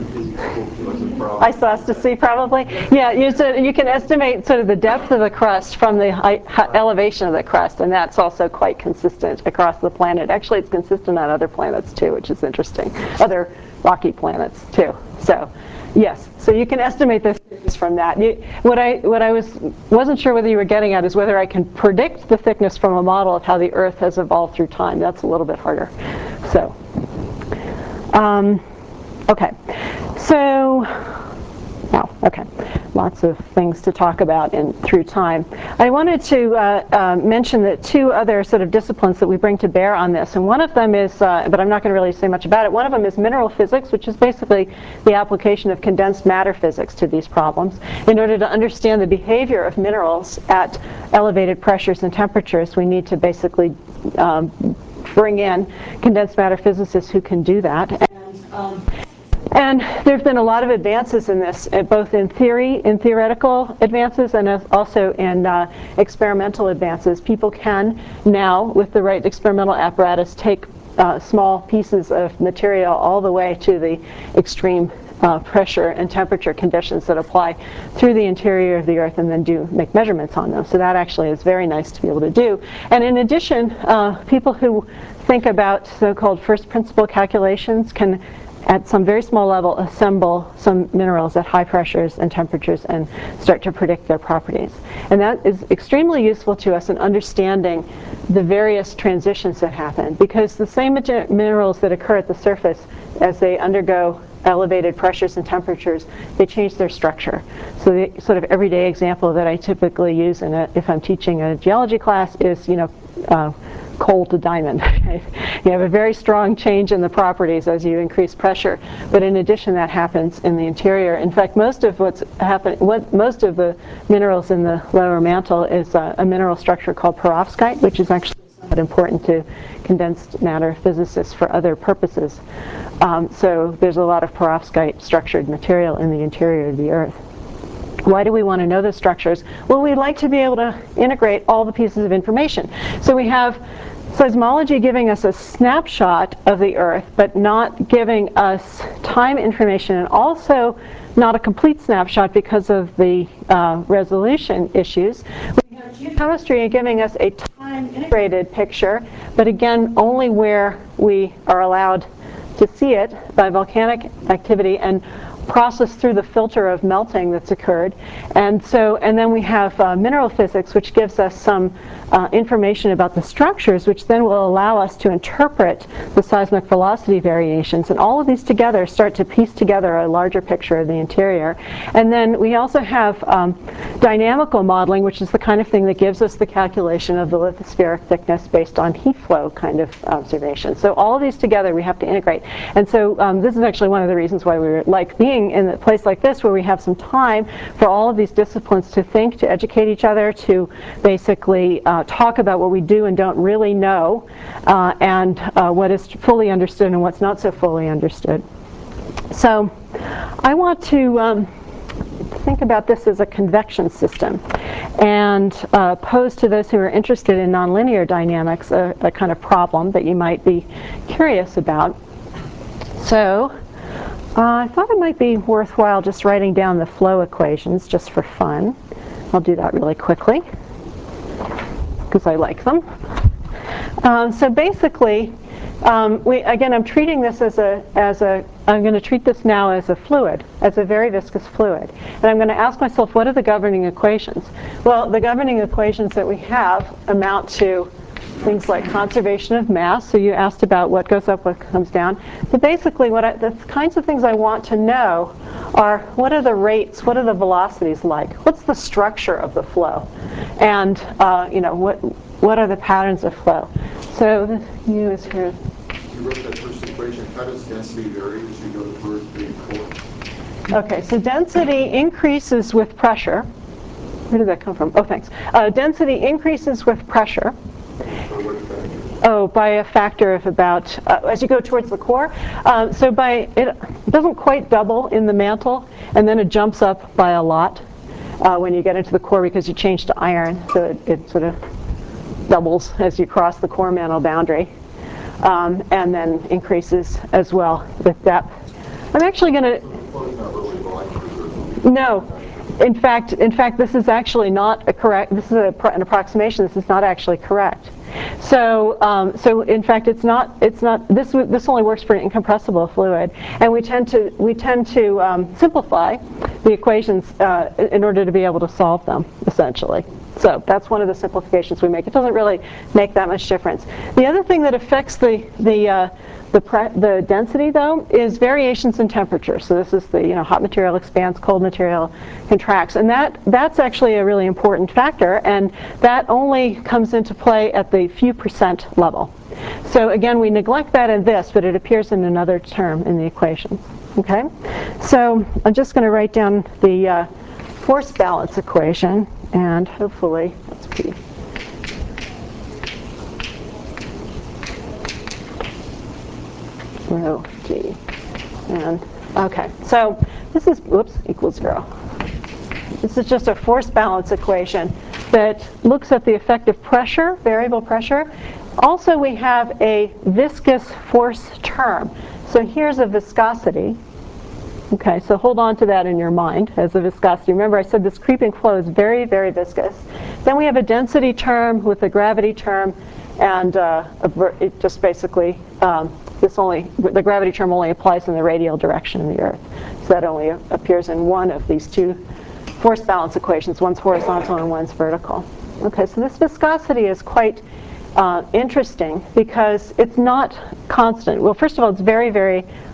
Speaker 2: Isostasy, probably. Yeah, you, so you can estimate sort of the depth of the crust from the high, high elevation of the crust, and that's also quite consistent across the planet. Actually, it's consistent on other planets too, which is interesting. Other rocky planets too. So, yes. So you can estimate the thickness from that. You, what I what I was wasn't sure whether you were getting at is whether I can predict the thickness from a model of how the Earth has evolved through time. That's a little bit harder. So. Um, okay, so, wow, okay, lots of things to talk about in through time. I wanted to uh, uh, mention that two other sort of disciplines that we bring to bear on this, and one of them is, uh, but I'm not going to really say much about it, one of them is mineral physics, which is basically the application of condensed matter physics to these problems. In order to understand the behavior of minerals at elevated pressures and temperatures, we need to basically um, bring in condensed matter physicists who can do that. And, um, and there have been a lot of advances in this, both in theory, in theoretical advances, and also in uh, experimental advances. People can now, with the right experimental apparatus, take uh, small pieces of material all the way to the extreme Uh, pressure and temperature conditions that apply through the interior of the Earth, and then do make measurements on them. So that actually is very nice to be able to do. And in addition, uh, people who think about so-called first principle calculations can, at some very small level, assemble some minerals at high pressures and temperatures and start to predict their properties. And that is extremely useful to us in understanding the various transitions that happen, because the same minerals that occur at the surface as they undergo elevated pressures and temperatures, they change their structure. So the sort of everyday example that I typically use in a, if I'm teaching a geology class is, you know, uh, coal to diamond. You have a very strong change in the properties as you increase pressure, but in addition that happens in the interior. In fact, most of what's happening, what most of the minerals in the lower mantle is uh, a mineral structure called perovskite, which is actually somewhat important to condensed matter physicists for other purposes. Um, so there's a lot of perovskite structured material in the interior of the Earth. Why do we want to know the structures? Well, we'd like to be able to integrate all the pieces of information. So we have seismology giving us a snapshot of the Earth, but not giving us time information, and also not a complete snapshot because of the uh, resolution issues. We have geochemistry giving us a time integrated picture, but again, only where we are allowed to see it by volcanic activity and process through the filter of melting that's occurred. And so, and then we have uh, mineral physics, which gives us some uh, information about the structures, which then will allow us to interpret the seismic velocity variations. And all of these together start to piece together a larger picture of the interior. And then we also have um, dynamical modeling, which is the kind of thing that gives us the calculation of the lithospheric thickness based on heat flow kind of observation. So all of these together we have to integrate. And so um, this is actually one of the reasons why we like being in a place like this, where we have some time for all of these disciplines to think, to educate each other, to basically uh, talk about what we do and don't really know, uh, and uh, what is fully understood and what's not so fully understood. So I want to um, think about this as a convection system, and uh, pose to those who are interested in nonlinear dynamics a, a kind of problem that you might be curious about. So Uh, I thought it might be worthwhile just writing down the flow equations just for fun. I'll do that really quickly because I like them. Um, so basically, um, we, again, I'm treating this as a, as a, I'm going to treat this now as a fluid, as a very viscous fluid. And I'm going to ask myself, what are the governing equations? Well, the governing equations that we have amount to things like conservation of mass. So you asked about what goes up, what comes down. But basically, what I, the kinds of things I want to know are, what are the rates, what are the velocities like? What's the structure of the flow? And uh, you know, what what are the patterns of flow? So the U is here.
Speaker 7: You wrote that first equation. How does density vary as you go towards the core?
Speaker 2: Okay, so density increases with pressure. Where did that come from? Oh, thanks. Uh, density increases with pressure. Oh, by a factor of about, uh, as you go towards the core. Uh, so by, it doesn't quite double in the mantle, and then it jumps up by a lot uh, when you get into the core because you change to iron, so it, it sort of doubles as you cross the core mantle boundary, um, and then increases as well with depth. I'm actually going to, no. In fact, in fact, this is actually not a correct, this is a, an approximation, this is not actually correct. So, um, so in fact, it's not, it's not, this, this only works for an incompressible fluid, and we tend to, we tend to um, simplify the equations uh, in order to be able to solve them, essentially. So that's one of the simplifications we make. It doesn't really make that much difference. The other thing that affects the, the, uh, The, pre the density, though, is variations in temperature. So this is the, you know, hot material expands, cold material contracts. And that, that's actually a really important factor, and that only comes into play at the few percent level. So again, we neglect that in this, but it appears in another term in the equations. Okay? So I'm just going to write down the uh, force balance equation, and hopefully that's pretty. Rho G. And okay, so this is, whoops, equals zero. This is just a force balance equation that looks at the effective pressure, variable pressure. Also, we have a viscous force term. So here's a viscosity. Okay, so hold on to that in your mind as a viscosity. Remember, I said this creeping flow is very, very viscous. Then we have a density term with a gravity term, and uh, a, it just basically, um, this only, the gravity term only applies in the radial direction of the Earth. So that only appears in one of these two force balance equations. One's horizontal and one's vertical. Okay, so this viscosity is quite uh, interesting because it's not constant. Well, first of all, it's very, very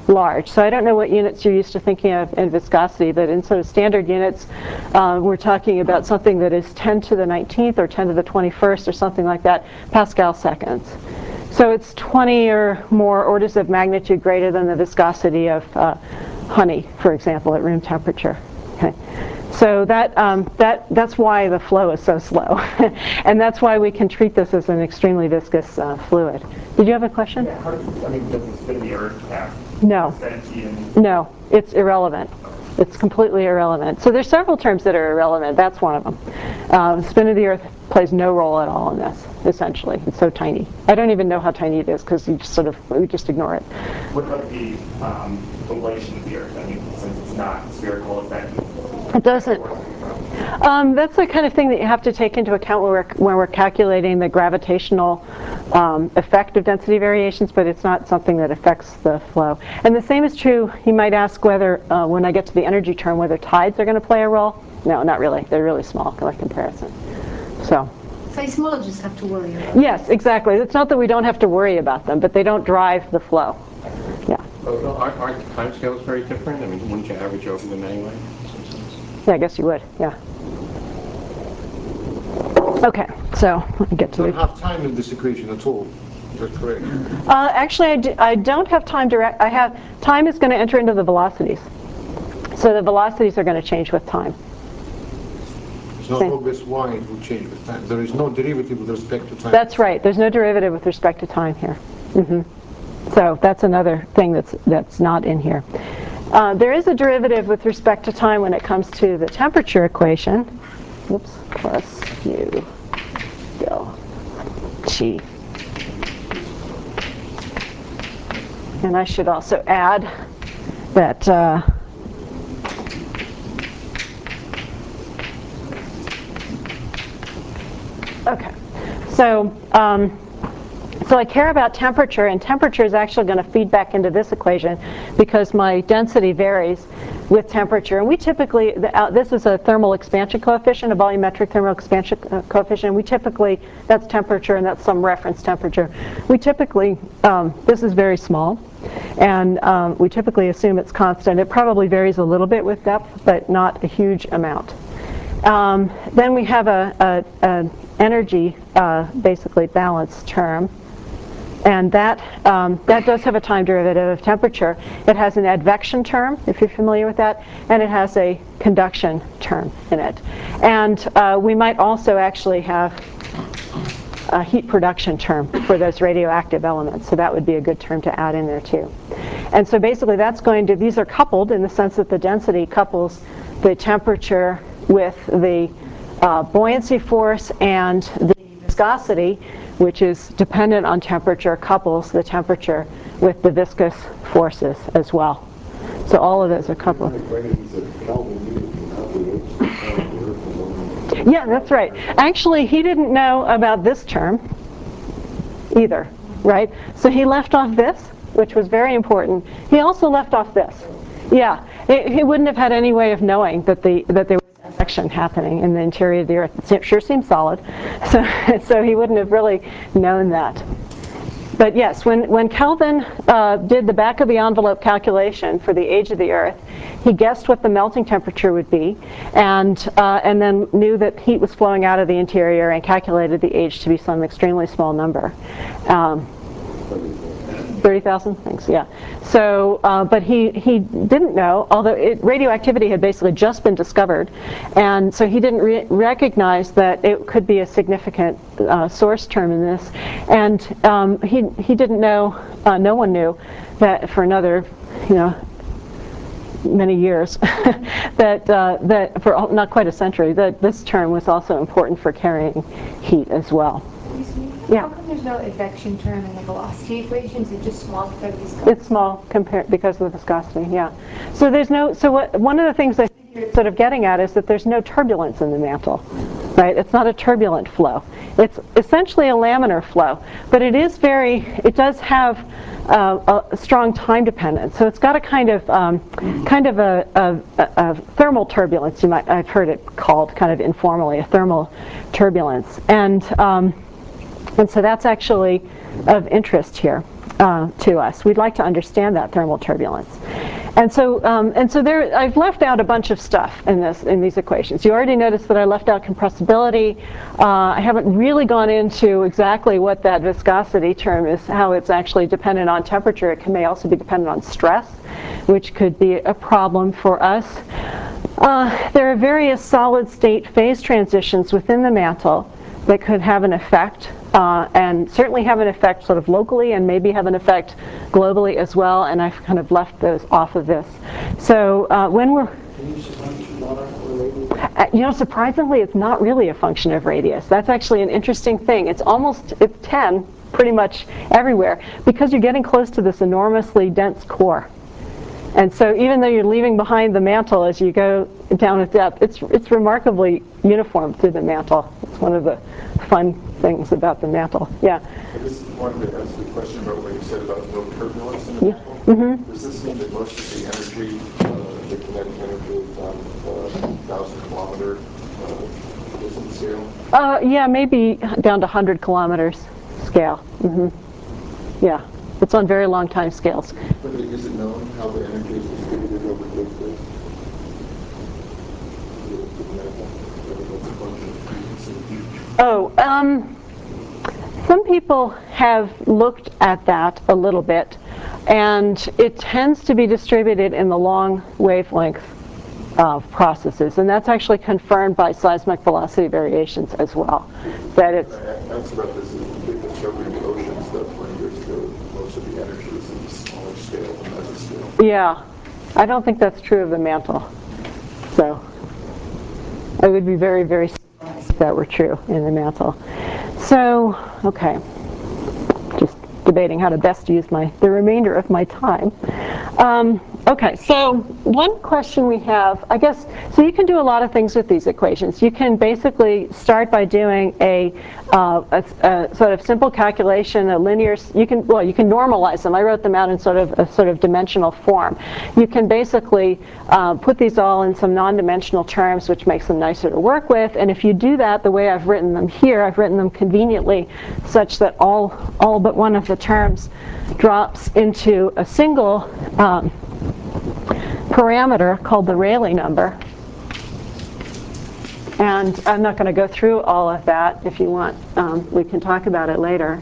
Speaker 2: large. So I don't know what units you're used to thinking of in viscosity, but in sort of standard units, uh, we're talking about something that is ten to the nineteenth or ten to the twenty-first or something like that, Pascal seconds. So it's twenty or more orders of magnitude greater than the viscosity of uh, honey, for example, at room temperature. Okay. So that, um, that, that's why the flow is so slow. And that's why we can treat this as an extremely viscous uh, fluid. Did you have a question?
Speaker 8: Yeah, how does, I mean, does the spin of the Earth have
Speaker 2: No.
Speaker 8: density and
Speaker 2: No, it's irrelevant. It's completely irrelevant. So there's several terms that are irrelevant. That's one of them. Um, spin of the Earth plays no role at all in this, essentially. It's so tiny. I don't even know how tiny it is because you just sort of, we just ignore it.
Speaker 8: what about the um, inflation of the Earth? I mean, since it's not spherical, is that
Speaker 2: It doesn't. Um, that's the kind of thing that you have to take into account when we're, when we're calculating the gravitational um, effect of density variations, but it's not something that affects the flow. And the same is true, you might ask whether, uh, when I get to the energy term, whether tides are going to play a role. No, not really. They're really small by comparison. So.
Speaker 10: So it's more just have to worry about.
Speaker 2: Yes, exactly. It's not that we don't have to worry about them, but they don't drive the flow. Yeah.
Speaker 4: Well, aren't, aren't the timescales very different? I mean, wouldn't you average over them anyway?
Speaker 2: Yeah, I guess you would. Yeah. Okay, so let me get to
Speaker 5: You
Speaker 2: the.
Speaker 5: don't have time in this equation at all. Is that correct?
Speaker 2: Uh, actually, I, do, I don't have time direct. I have time is going to enter into the velocities, so the velocities are going to change with time.
Speaker 5: It's not
Speaker 2: Same.
Speaker 5: obvious why it will change with time. There is no derivative with respect to time.
Speaker 2: That's right. There's no derivative with respect to time here. Mm-hmm. So that's another thing that's that's not in here. Uh, there is a derivative with respect to time when it comes to the temperature equation. Oops, plus U del T. And I should also add that uh, okay, so um, so I care about temperature, and temperature is actually going to feed back into this equation because my density varies with temperature. And we typically, the, uh, this is a thermal expansion coefficient, a volumetric thermal expansion uh, coefficient. We typically, that's temperature and that's some reference temperature. We typically, um, this is very small, and um, we typically assume it's constant. It probably varies a little bit with depth, but not a huge amount. Um, then we have a, a, a energy, uh, basically balance term. And that, um, that does have a time derivative of temperature. It has an advection term, if you're familiar with that, and it has a conduction term in it. And uh, we might also actually have a heat production term for those radioactive elements. So that would be a good term to add in there too. And so basically that's going to, these are coupled in the sense that the density couples the temperature with the uh, buoyancy force, and the viscosity, which is dependent on temperature, couples the temperature with the viscous forces as well. So all of those are coupled. Yeah, that's right. Actually, he didn't know about this term either, right? So he left off this, which was very important. He also left off this. Yeah, it, he wouldn't have had any way of knowing that the that there was action happening in the interior of the Earth. It sure seems solid, so so he wouldn't have really known that. But yes, when when Kelvin uh, did the back of the envelope calculation for the age of the Earth, he guessed what the melting temperature would be, and uh, and then knew that heat was flowing out of the interior, and calculated the age to be some extremely small number. Um, thirty thousand? Thanks, yeah. So, uh, but he, he didn't know, although it, radioactivity had basically just been discovered, and so he didn't re recognize that it could be a significant uh, source term in this. And um, he, he didn't know, uh, no one knew, that for another, you know, many years, that, uh, that for not quite a century, that this term was also important for carrying heat as well. Yeah.
Speaker 10: How come there's no advection term in the velocity equations? It's just small because of viscosity?
Speaker 2: It's small compared because of the viscosity. Yeah. So there's no. So what? One of the things I think you're sort of getting at is that there's no turbulence in the mantle, right? It's not a turbulent flow. It's essentially a laminar flow, but it is very. It does have uh, a strong time dependence. So it's got a kind of um, kind of a, a, a thermal turbulence. You might. I've heard it called kind of informally a thermal turbulence, and. Um, And so that's actually of interest here. uh, to us. We'd like to understand that thermal turbulence. And so, um, and so there, I've left out a bunch of stuff in this, in these equations. You already noticed that I left out compressibility. Uh, I haven't really gone into exactly what that viscosity term is, how it's actually dependent on temperature. It can, may also be dependent on stress, which could be a problem for us. Uh, there are various solid state phase transitions within the mantle that could have an effect, uh, and certainly have an effect sort of locally and maybe have an effect globally as well, and I've kind of left those off of this. So uh, when we're, uh, you know, surprisingly, it's not really a function of radius. That's actually an interesting thing. It's almost, it's ten pretty much everywhere because you're getting close to this enormously dense core. And so even though you're leaving behind the mantle as you go down at depth, it's, it's remarkably uniform through the mantle. It's one of the fun things about the mantle. Yeah?
Speaker 8: I just wanted to ask a question about what you said about no turbulence in the
Speaker 2: Yeah.
Speaker 8: mantle.
Speaker 2: Mm-hmm.
Speaker 8: Does this mean that most of the energy, uh, the kinetic energy is on the one thousand kilometer uh, distance scale?
Speaker 2: Uh, yeah, maybe down to one hundred kilometers scale. Mm-hmm. Yeah. It's on very long time scales.
Speaker 8: But is it known how the energy is distributed over the distance?
Speaker 2: Oh, um, some people have looked at that a little bit, and it tends to be distributed in the long wavelength uh, processes, and that's actually confirmed by seismic velocity variations as well. That it's.
Speaker 8: That's about this big discovery in the ocean stuff when there's the, most of the energy is in the smaller scale, the mesoscale.
Speaker 2: Yeah, I don't think that's true of the mantle. So I would be very, very surprised if that were true in the mantle. So, okay, just debating how to best use my the remainder of my time. Um, okay, so one question we have, I guess, so you can do a lot of things with these equations. You can basically start by doing a, uh, a, a sort of simple calculation, a linear, you can, well, you can normalize them. I wrote them out in sort of a sort of dimensional form. You can basically uh, put these all in some non-dimensional terms, which makes them nicer to work with, and if you do that the way I've written them here, I've written them conveniently such that all, all but one of the terms drops into a single um, parameter called the Rayleigh number. And I'm not going to go through all of that. If you want, um, we can talk about it later.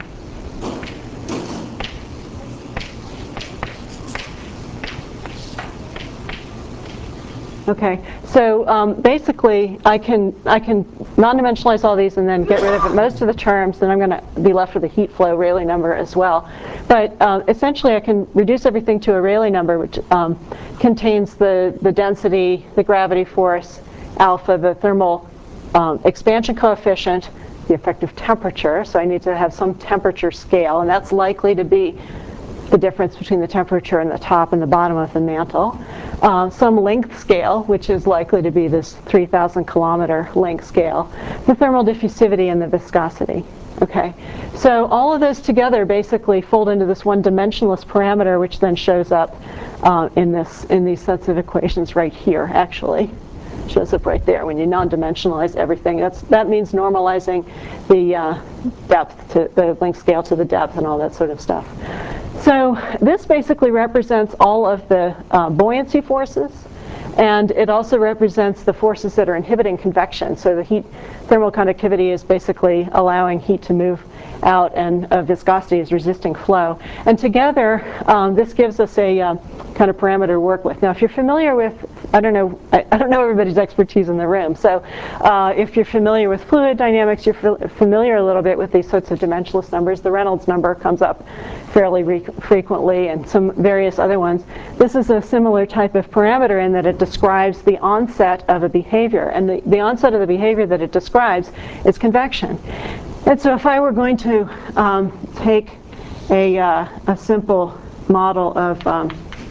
Speaker 2: Okay, so um, basically I can I can non-dimensionalize all these and then get rid of most of the terms, and I'm going to be left with a heat flow Rayleigh number as well. But uh, essentially I can reduce everything to a Rayleigh number, which um, contains the, the density, the gravity force, alpha, the thermal um, expansion coefficient, the effective temperature, so I need to have some temperature scale, and that's likely to be the difference between the temperature and the top and the bottom of the mantle. Uh, some length scale, which is likely to be this three thousand kilometer length scale, the thermal diffusivity and the viscosity. Okay, so all of those together basically fold into this one dimensionless parameter, which then shows up uh, in this in these sets of equations right here. Actually, shows up right there when you non-dimensionalize everything. That's that means normalizing the uh, depth to the length scale to the depth and all that sort of stuff. So this basically represents all of the uh, buoyancy forces, and it also represents the forces that are inhibiting convection. So the heat thermal conductivity is basically allowing heat to move out, and uh, viscosity is resisting flow. And together, um, this gives us a uh, kind of parameter to work with. Now, if you're familiar with, I don't know, I, I don't know everybody's expertise in the room. So uh, if you're familiar with fluid dynamics, you're f familiar a little bit with these sorts of dimensionless numbers. The Reynolds number comes up fairly re frequently, and some various other ones. This is a similar type of parameter in that it describes the onset of a behavior, and the, the onset of the behavior that it describes is convection. And so if I were going to um, take a, uh, a simple model of, um,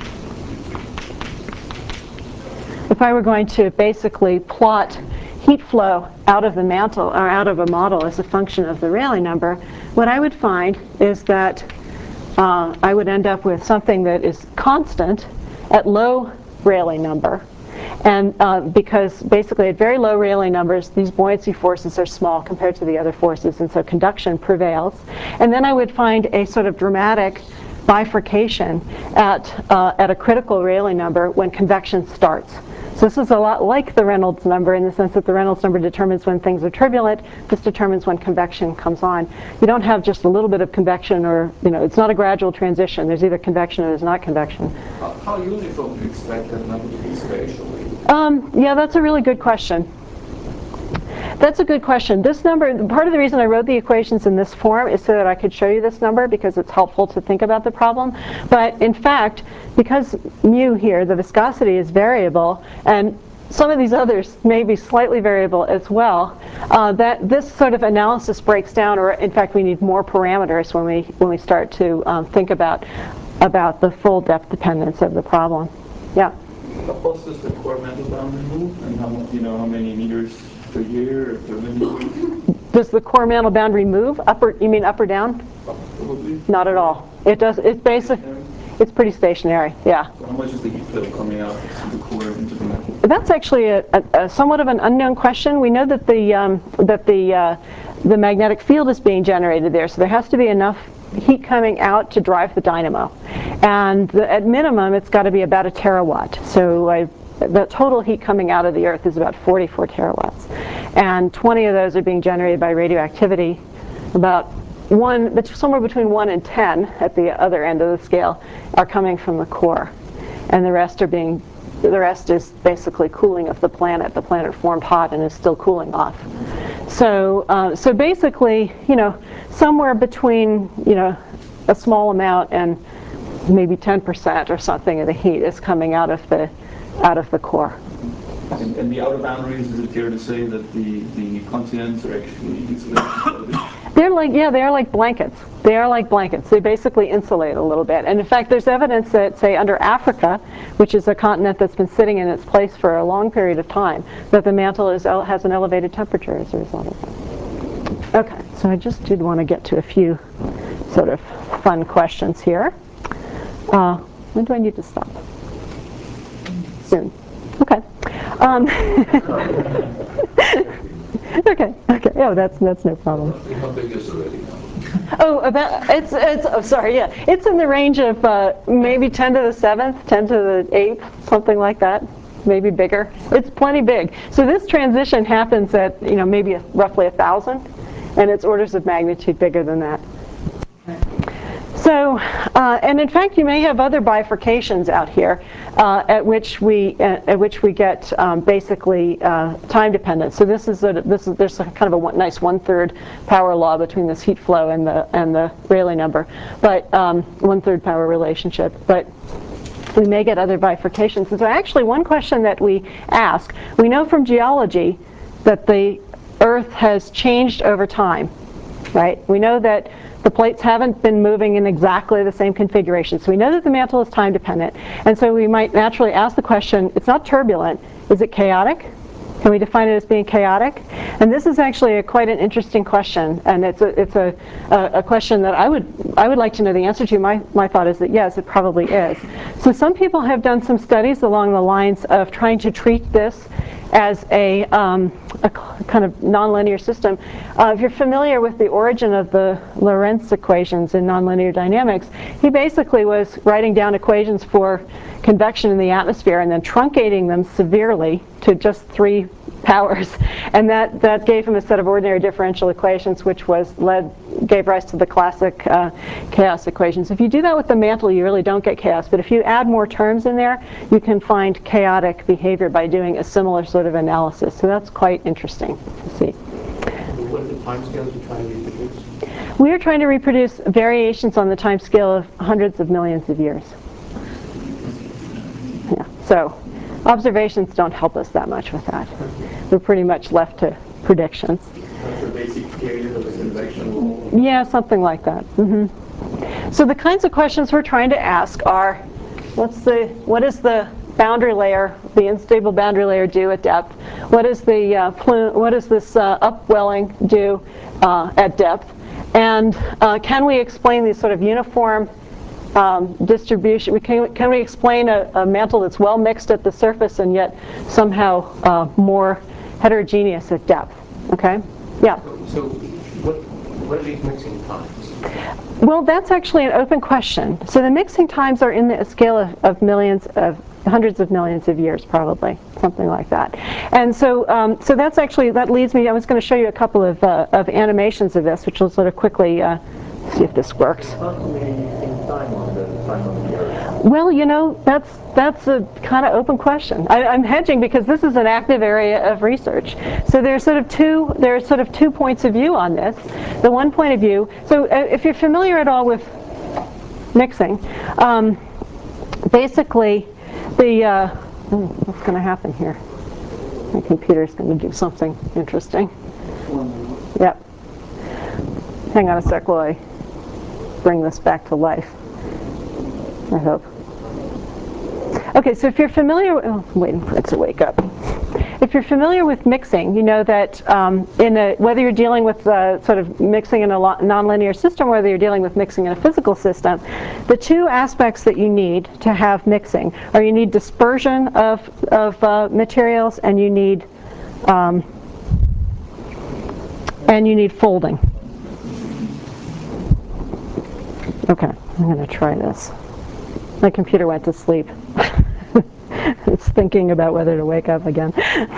Speaker 2: if I were going to basically plot heat flow out of the mantle, or out of a model as a function of the Rayleigh number, what I would find is that uh, I would end up with something that is constant at low Rayleigh number. And uh, because basically at very low Rayleigh numbers, these buoyancy forces are small compared to the other forces, and so conduction prevails. And then I would find a sort of dramatic bifurcation at, uh, at a critical Rayleigh number when convection starts. So this is a lot like the Reynolds number in the sense that the Reynolds number determines when things are turbulent. This determines when convection comes on. You don't have just a little bit of convection, or, you know, it's not a gradual transition. There's either convection or there's not convection.
Speaker 6: How, how uniform do you expect that number to be spatially?
Speaker 2: Um, yeah, that's a really good question. That's a good question. This number, part of the reason I wrote the equations in this form is so that I could show you this number, because it's helpful to think about the problem. But in fact, because mu here, the viscosity, is variable, and some of these others may be slightly variable as well, uh, that this sort of analysis breaks down, or in fact we need more parameters when we, when we start to um, think about, about the full depth dependence of the problem. Yeah?
Speaker 6: How fast does the core mantle boundary move, and how, mu- you know, how many meters per year or per minute?
Speaker 2: Does the core mantle boundary move? Up or, you mean up or down?
Speaker 6: Probably.
Speaker 2: Not at all. It does. It's basic. It's pretty stationary. Yeah.
Speaker 6: So how much is the heat flow coming out of the core into the metal?
Speaker 2: That's actually a, a, a somewhat of an unknown question. We know that the um, that the uh, the magnetic field is being generated there, so there has to be enough heat coming out to drive the dynamo, and the, at minimum, it's got to be about a terawatt. So I, the total heat coming out of the Earth is about forty-four terawatts, and twenty of those are being generated by radioactivity. About one, but somewhere between one and ten at the other end of the scale are coming from the core, and the rest are being, the rest is basically cooling of the planet. The planet formed hot and is still cooling off. So, uh, so basically, you know, somewhere between, you know, a small amount and maybe ten percent or something of the heat is coming out of the, out of the core.
Speaker 6: And, and the outer boundaries, is it fair to say that the, the continents are actually insulated?
Speaker 2: They're like, yeah, they are like blankets. They are like blankets. They basically insulate a little bit. And in fact, there's evidence that, say, under Africa, which is a continent that's been sitting in its place for a long period of time, that the mantle is, has an elevated temperature as a result of that. Okay, so I just did want to get to a few sort of fun questions here. Uh, when do I need to stop? Soon. Okay. Um, okay. Okay. Oh, that's that's no problem.
Speaker 6: How big is the radio?
Speaker 2: Oh, about it's it's. Oh, sorry. Yeah, it's in the range of uh, maybe ten to the seventh, ten to the eighth, something like that. Maybe bigger. It's plenty big. So this transition happens at, you know, maybe a, roughly a thousand, and it's orders of magnitude bigger than that. So, uh, and in fact, you may have other bifurcations out here uh, at which we at, at which we get um, basically uh, time dependent. So this is a, this is there's a kind of a one, nice one-third power law between this heat flow and the and the Rayleigh number, but um, one-third power relationship. But we may get other bifurcations. And so, actually, one question that we ask: we know from geology that the Earth has changed over time, right? We know that the plates haven't been moving in exactly the same configuration. So we know that the mantle is time dependent. And so we might naturally ask the question, it's not turbulent, is it chaotic? Can we define it as being chaotic? And this is actually a, quite an interesting question. And it's a, it's a, a, a question that I would, I would like to know the answer to. My, my thought is that yes, it probably is. So some people have done some studies along the lines of trying to treat this as a, um, a kind of nonlinear system. Uh, if you're familiar with the origin of the Lorentz equations in nonlinear dynamics, he basically was writing down equations for convection in the atmosphere and then truncating them severely to just three powers. And that, that gave him a set of ordinary differential equations, which was led, gave rise to the classic uh, chaos equations. If you do that with the mantle, you really don't get chaos. But if you add more terms in there, you can find chaotic behavior by doing a similar sort of analysis. So that's quite interesting to see.
Speaker 4: What are the timescales you're trying to reproduce?
Speaker 2: We are trying to reproduce variations on the time scale of hundreds of millions of years. Yeah. So observations don't help us that much with that. We're pretty much left to predictions.
Speaker 8: That's the basic period of the convection wall.
Speaker 2: Yeah, something like that. Mm-hmm. So the kinds of questions we're trying to ask are, what's the, what is the boundary layer, the unstable boundary layer do at depth? What is the uh, plume, what does this uh, upwelling do uh, at depth? And uh, can we explain these sort of uniform um, distribution? We can, can we explain a, a mantle that's well mixed at the surface and yet somehow uh, more heterogeneous at depth? Okay? Yeah.
Speaker 4: So what what are these mixing times?
Speaker 2: Well, that's actually an open question. So the mixing times are in the scale of, of millions of hundreds of millions of years, probably something like that. And so, um, so that's actually that leads me. I was going to show you a couple of uh, of animations of this, which will sort of quickly uh, see if this works.
Speaker 4: How can we in time on the time of the Earth?
Speaker 2: Well, you know, that's that's a kind of open question. I, I'm hedging because this is an active area of research. So there's sort of two there's sort of two points of view on this. The one point of view. So uh, if you're familiar at all with mixing, um, basically the uh, hmm, what's going to happen here? My computer's going to do something interesting. Yep. Hang on a sec while I bring this back to life. I hope. Okay, so if you're familiar, oh, I'm waiting for it to wake up. If you're familiar with mixing, you know that um, in a, whether you're dealing with uh, sort of mixing in a nonlinear system, whether you're dealing with mixing in a physical system, the two aspects that you need to have mixing are you need dispersion of, of uh, materials and you need um, and you need folding. Okay, I'm going to try this. My computer went to sleep. It's thinking about whether to wake up again.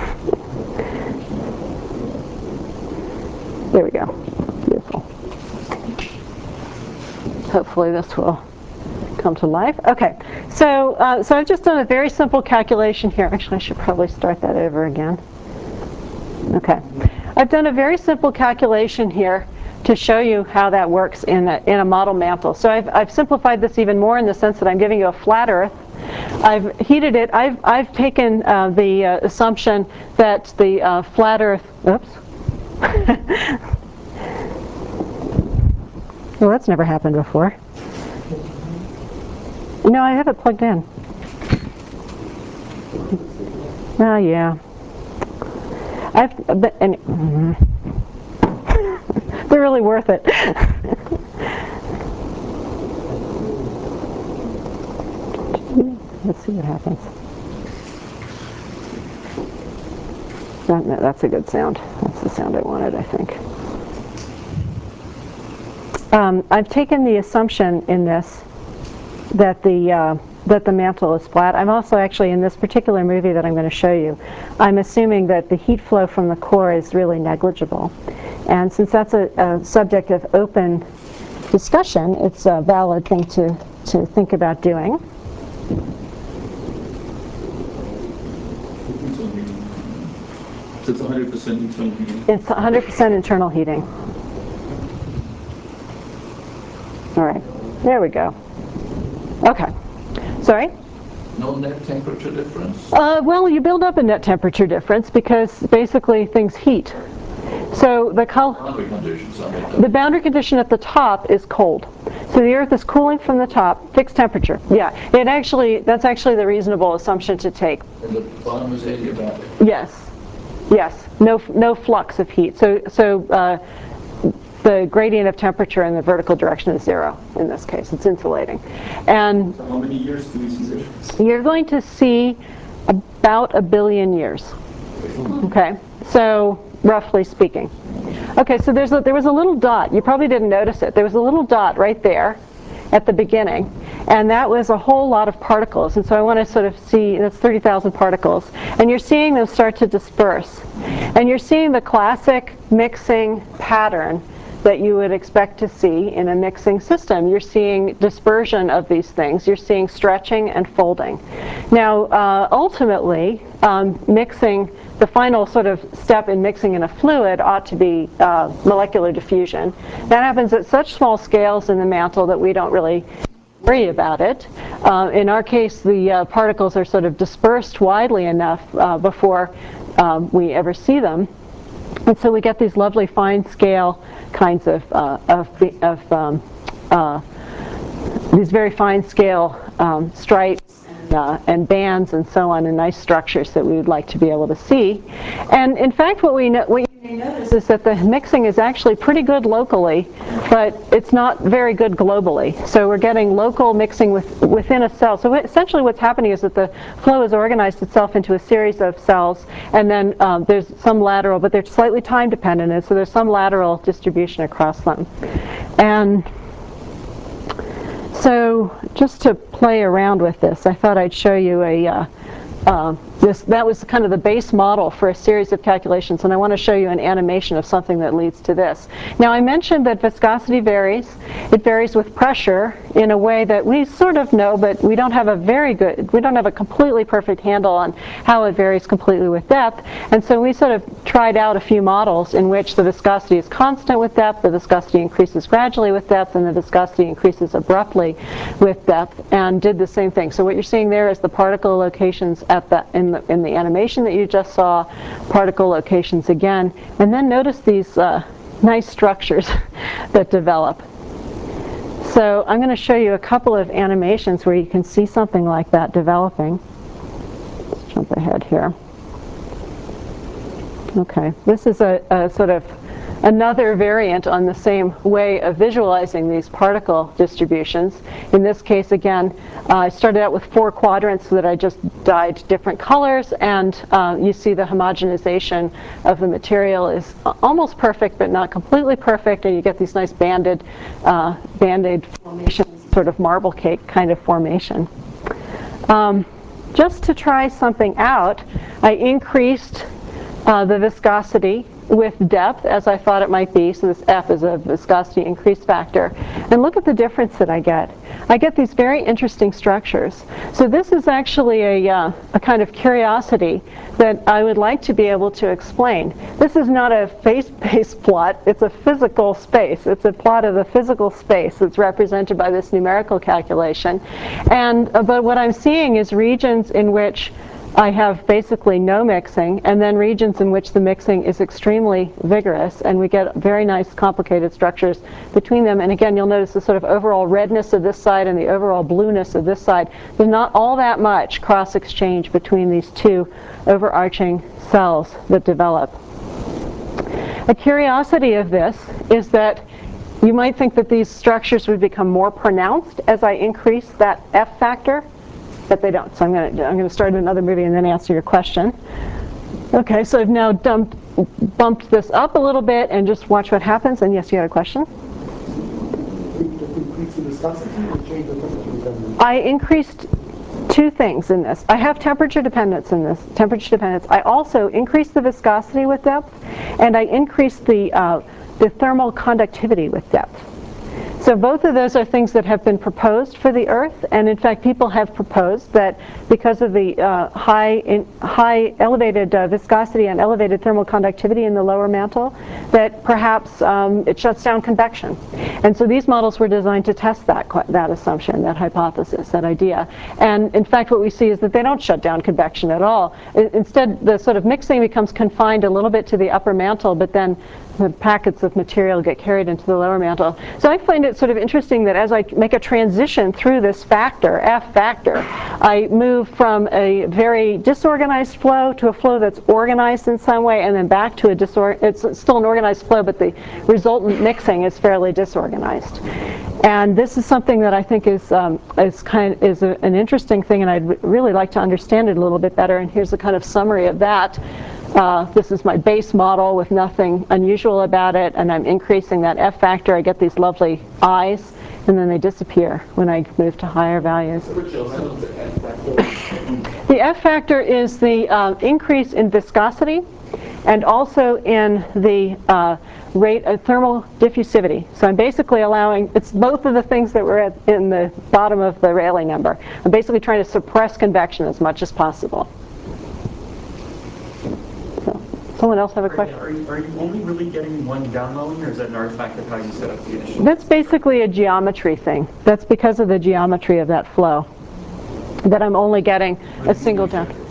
Speaker 2: There we go. Beautiful. Hopefully this will come to life. Okay, so uh, so I've just done a very simple calculation here. Actually, I should probably start that over again. Okay, I've done a very simple calculation here to show you how that works in a, in a model mantle. So I've, I've simplified this even more in the sense that I'm giving you a flat Earth. I've heated it. I've, I've taken uh, the uh, assumption that the uh, flat Earth, oops. Well, that's never happened before. No, I have it plugged in. Oh, yeah. I've, but, and, mm-hmm. They're really worth it. Let's see what happens. That, no, that's a good sound. That's the sound I wanted, I think. Um, I've taken the assumption in this that the uh, that the mantle is flat. I'm also actually, in this particular movie that I'm going to show you, I'm assuming that the heat flow from the core is really negligible. And since that's a, a subject of open discussion, it's a valid thing to, to think about doing.
Speaker 6: So it's one hundred percent internal heating?
Speaker 2: It's one hundred percent internal heating. All right, there we go. Okay, sorry?
Speaker 6: No net temperature difference?
Speaker 2: Uh, well, you build up a net temperature difference because basically things heat. So the color,
Speaker 6: Boundary conditions are met.
Speaker 2: the boundary condition at the top is cold. So the Earth is cooling from the top, fixed temperature. Yeah, it actually, that's actually the reasonable assumption to take.
Speaker 6: And the bottom is adiabatic.
Speaker 2: Yes, yes, no, no flux of heat. So, so uh, the gradient of temperature in the vertical direction is zero in this case. It's insulating. And
Speaker 6: So how many years do we see this?
Speaker 2: you're going to see about a billion years. Okay, so roughly speaking. Okay, so there's a, there was a little dot. You probably didn't notice it. There was a little dot right there at the beginning, and that was a whole lot of particles. And so I want to sort of see, that's thirty thousand particles, and you're seeing them start to disperse. And you're seeing the classic mixing pattern that you would expect to see in a mixing system. You're seeing dispersion of these things. You're seeing stretching and folding. Now, uh, ultimately, um, mixing, the final sort of step in mixing in a fluid ought to be uh, molecular diffusion. That happens at such small scales in the mantle that we don't really worry about it. Uh, in our case, the uh, particles are sort of dispersed widely enough uh, before um, we ever see them. And so we get these lovely fine scale kinds of, uh, of, of um, uh, these very fine scale um, stripes and, uh, and bands and so on, and nice structures that we would like to be able to see. And in fact, what we know, what you you notice is that the mixing is actually pretty good locally, but it's not very good globally. So we're getting local mixing with, within a cell. So essentially what's happening is that the flow has organized itself into a series of cells, and then um, there's some lateral, but they're slightly time dependent, and so there's some lateral distribution across them. And so just to play around with this, I thought I'd show you a uh, uh, this, that was kind of the base model for a series of calculations, and I want to show you an animation of something that leads to this. Now, I mentioned that viscosity varies. It varies with pressure in a way that we sort of know, but we don't have a very good, we don't have a completely perfect handle on how it varies completely with depth. And so we sort of tried out a few models in which the viscosity is constant with depth, the viscosity increases gradually with depth, and the viscosity increases abruptly with depth, and did the same thing. So what you're seeing there is the particle locations at the, in the in the animation that you just saw, particle locations again, and then notice these uh, nice structures that develop. So I'm going to show you a couple of animations where you can see something like that developing. Let's jump ahead here. Okay, this is a, a sort of another variant on the same way of visualizing these particle distributions. In this case, again, uh, I started out with four quadrants so that I just dyed different colors, and uh, you see the homogenization of the material is almost perfect, but not completely perfect, and you get these nice banded, uh, banded formations, sort of marble cake kind of formation. Um, just to try something out, I increased uh, the viscosity with depth, as I thought it might be. So this F is a viscosity increase factor. And look at the difference that I get. I get these very interesting structures. So this is actually a, uh, a kind of curiosity that I would like to be able to explain. This is not a phase-based plot. It's a physical space. It's a plot of the physical space that's represented by this numerical calculation. And uh, but what I'm seeing is regions in which I have basically no mixing, and then regions in which the mixing is extremely vigorous, and we get very nice complicated structures between them. And again, you'll notice the sort of overall redness of this side and the overall blueness of this side. There's not all that much cross-exchange between these two overarching cells that develop. A curiosity of this is that you might think that these structures would become more pronounced as I increase that F factor, but they don't. So I'm going to I'm going to start another movie and then answer your question. Okay, so I've now dumped, bumped this up a little bit and just watch what happens. And yes, you had a question? I increased two things in this. I have temperature dependence in this. Temperature dependence. I also increased the viscosity with depth, and I increased the uh, the thermal conductivity with depth. So both of those are things that have been proposed for the Earth, and in fact people have proposed that because of the uh, high, in, high elevated uh, viscosity and elevated thermal conductivity in the lower mantle, that perhaps um, it shuts down convection. And so these models were designed to test that, that assumption, that hypothesis, that idea. And in fact what we see is that they don't shut down convection at all. I, instead the sort of mixing becomes confined a little bit to the upper mantle, but then the packets of material get carried into the lower mantle. So I find it sort of interesting that as I make a transition through this factor, F factor, I move from a very disorganized flow to a flow that's organized in some way, and then back to a disorganized, it's still an organized flow, but the resultant mixing is fairly disorganized. And this is something that I think is, um, is, kind, is a, an interesting thing, and I'd really like to understand it a little bit better, and here's a kind of summary of that. Uh, this is my base model with nothing unusual about it, and I'm increasing that F factor. I get these lovely eyes, and then they disappear when I move to higher values. The F factor is the uh, increase in viscosity and also in the uh, rate of thermal diffusivity. So I'm basically allowing, it's both of the things that were at, in the bottom of the Rayleigh number. I'm basically trying to suppress convection as much as possible. Someone else have a question?
Speaker 11: Are you, are you only really getting one downwelling, or is that an artifact of how you set up the initial?
Speaker 2: That's basically a geometry thing. That's because of the geometry of that flow, that I'm only getting a single down.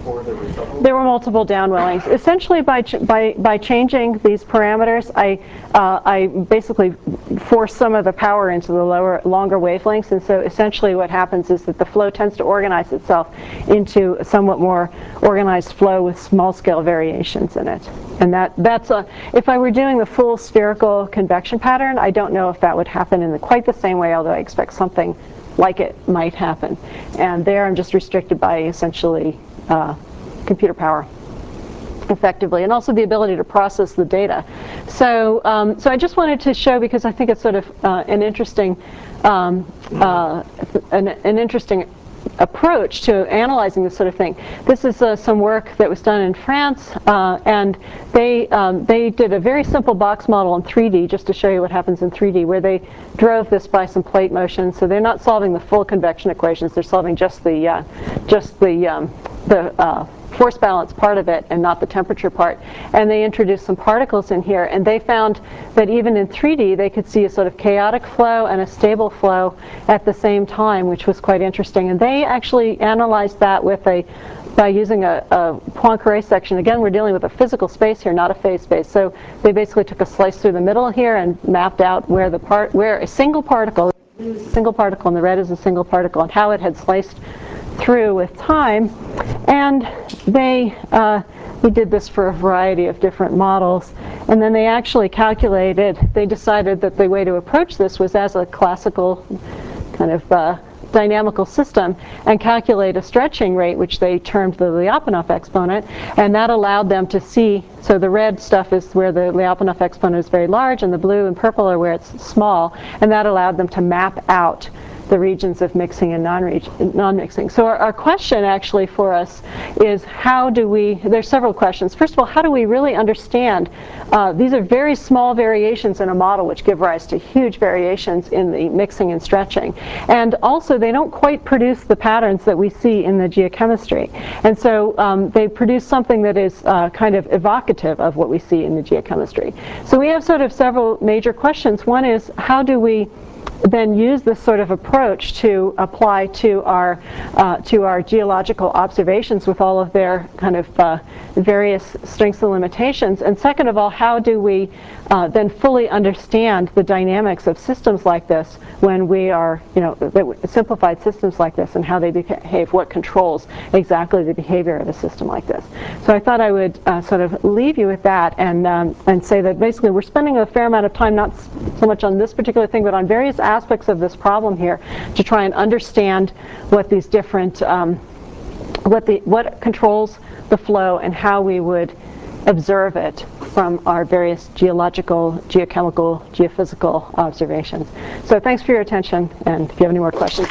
Speaker 6: before there were several?
Speaker 2: There were multiple downwellings. Essentially, by ch by by changing these parameters, I uh, I basically force some of the power into the lower, longer wavelengths, and so essentially what happens is that the flow tends to organize itself into a somewhat more organized flow with small-scale variations in it. And that that's a if I were doing the full spherical convection pattern, I don't know if that would happen in the, quite the same way, although I expect something like it might happen. And there I'm just restricted by essentially uh, computer power effectively, and also the ability to process the data. So, um, so I just wanted to show, because I think it's sort of uh, an interesting, um, uh, an, an interesting approach to analyzing this sort of thing. This is uh, some work that was done in France, uh, and they um, they did a very simple box model in three D, just to show you what happens in three D, where they drove this by some plate motion. So they're not solving the full convection equations; they're solving just the uh, just the um, the uh, force balance part of it and not the temperature part. And they introduced some particles in here, and they found that even in three D they could see a sort of chaotic flow and a stable flow at the same time, which was quite interesting. And they actually analyzed that with a by using a, a Poincare section. Again, we're dealing with a physical space here, not a phase space. So they basically took a slice through the middle here and mapped out where the part where a single particle, a single particle, and the red is a single particle, and how it had sliced through with time. And they uh, we did this for a variety of different models, and then they actually calculated, they decided that the way to approach this was as a classical kind of uh, dynamical system, and calculate a stretching rate, which they termed the Lyapunov exponent, and that allowed them to see, so the red stuff is where the Lyapunov exponent is very large, and the blue and purple are where it's small, and that allowed them to map out the regions of mixing and non-mixing. So our, our question actually for us is, how do we, there's several questions. First of all, how do we really understand, uh, these are very small variations in a model which give rise to huge variations in the mixing and stretching. And also they don't quite produce the patterns that we see in the geochemistry. And so um, they produce something that is uh, kind of evocative of what we see in the geochemistry. So we have sort of several major questions. One is, how do we then use this sort of approach to apply to our uh, to our geological observations with all of their kind of uh, various strengths and limitations? And second of all, how do we uh, then fully understand the dynamics of systems like this when we are, you know, simplified systems like this, and how they behave, what controls exactly the behavior of a system like this? So I thought I would uh, sort of leave you with that, and um, and say that basically we're spending a fair amount of time, not so much on this particular thing, but on various aspects of this problem here, to try and understand what these different, um, what the what controls the flow and how we would observe it from our various geological, geochemical, geophysical observations. So thanks for your attention, and if you have any more questions.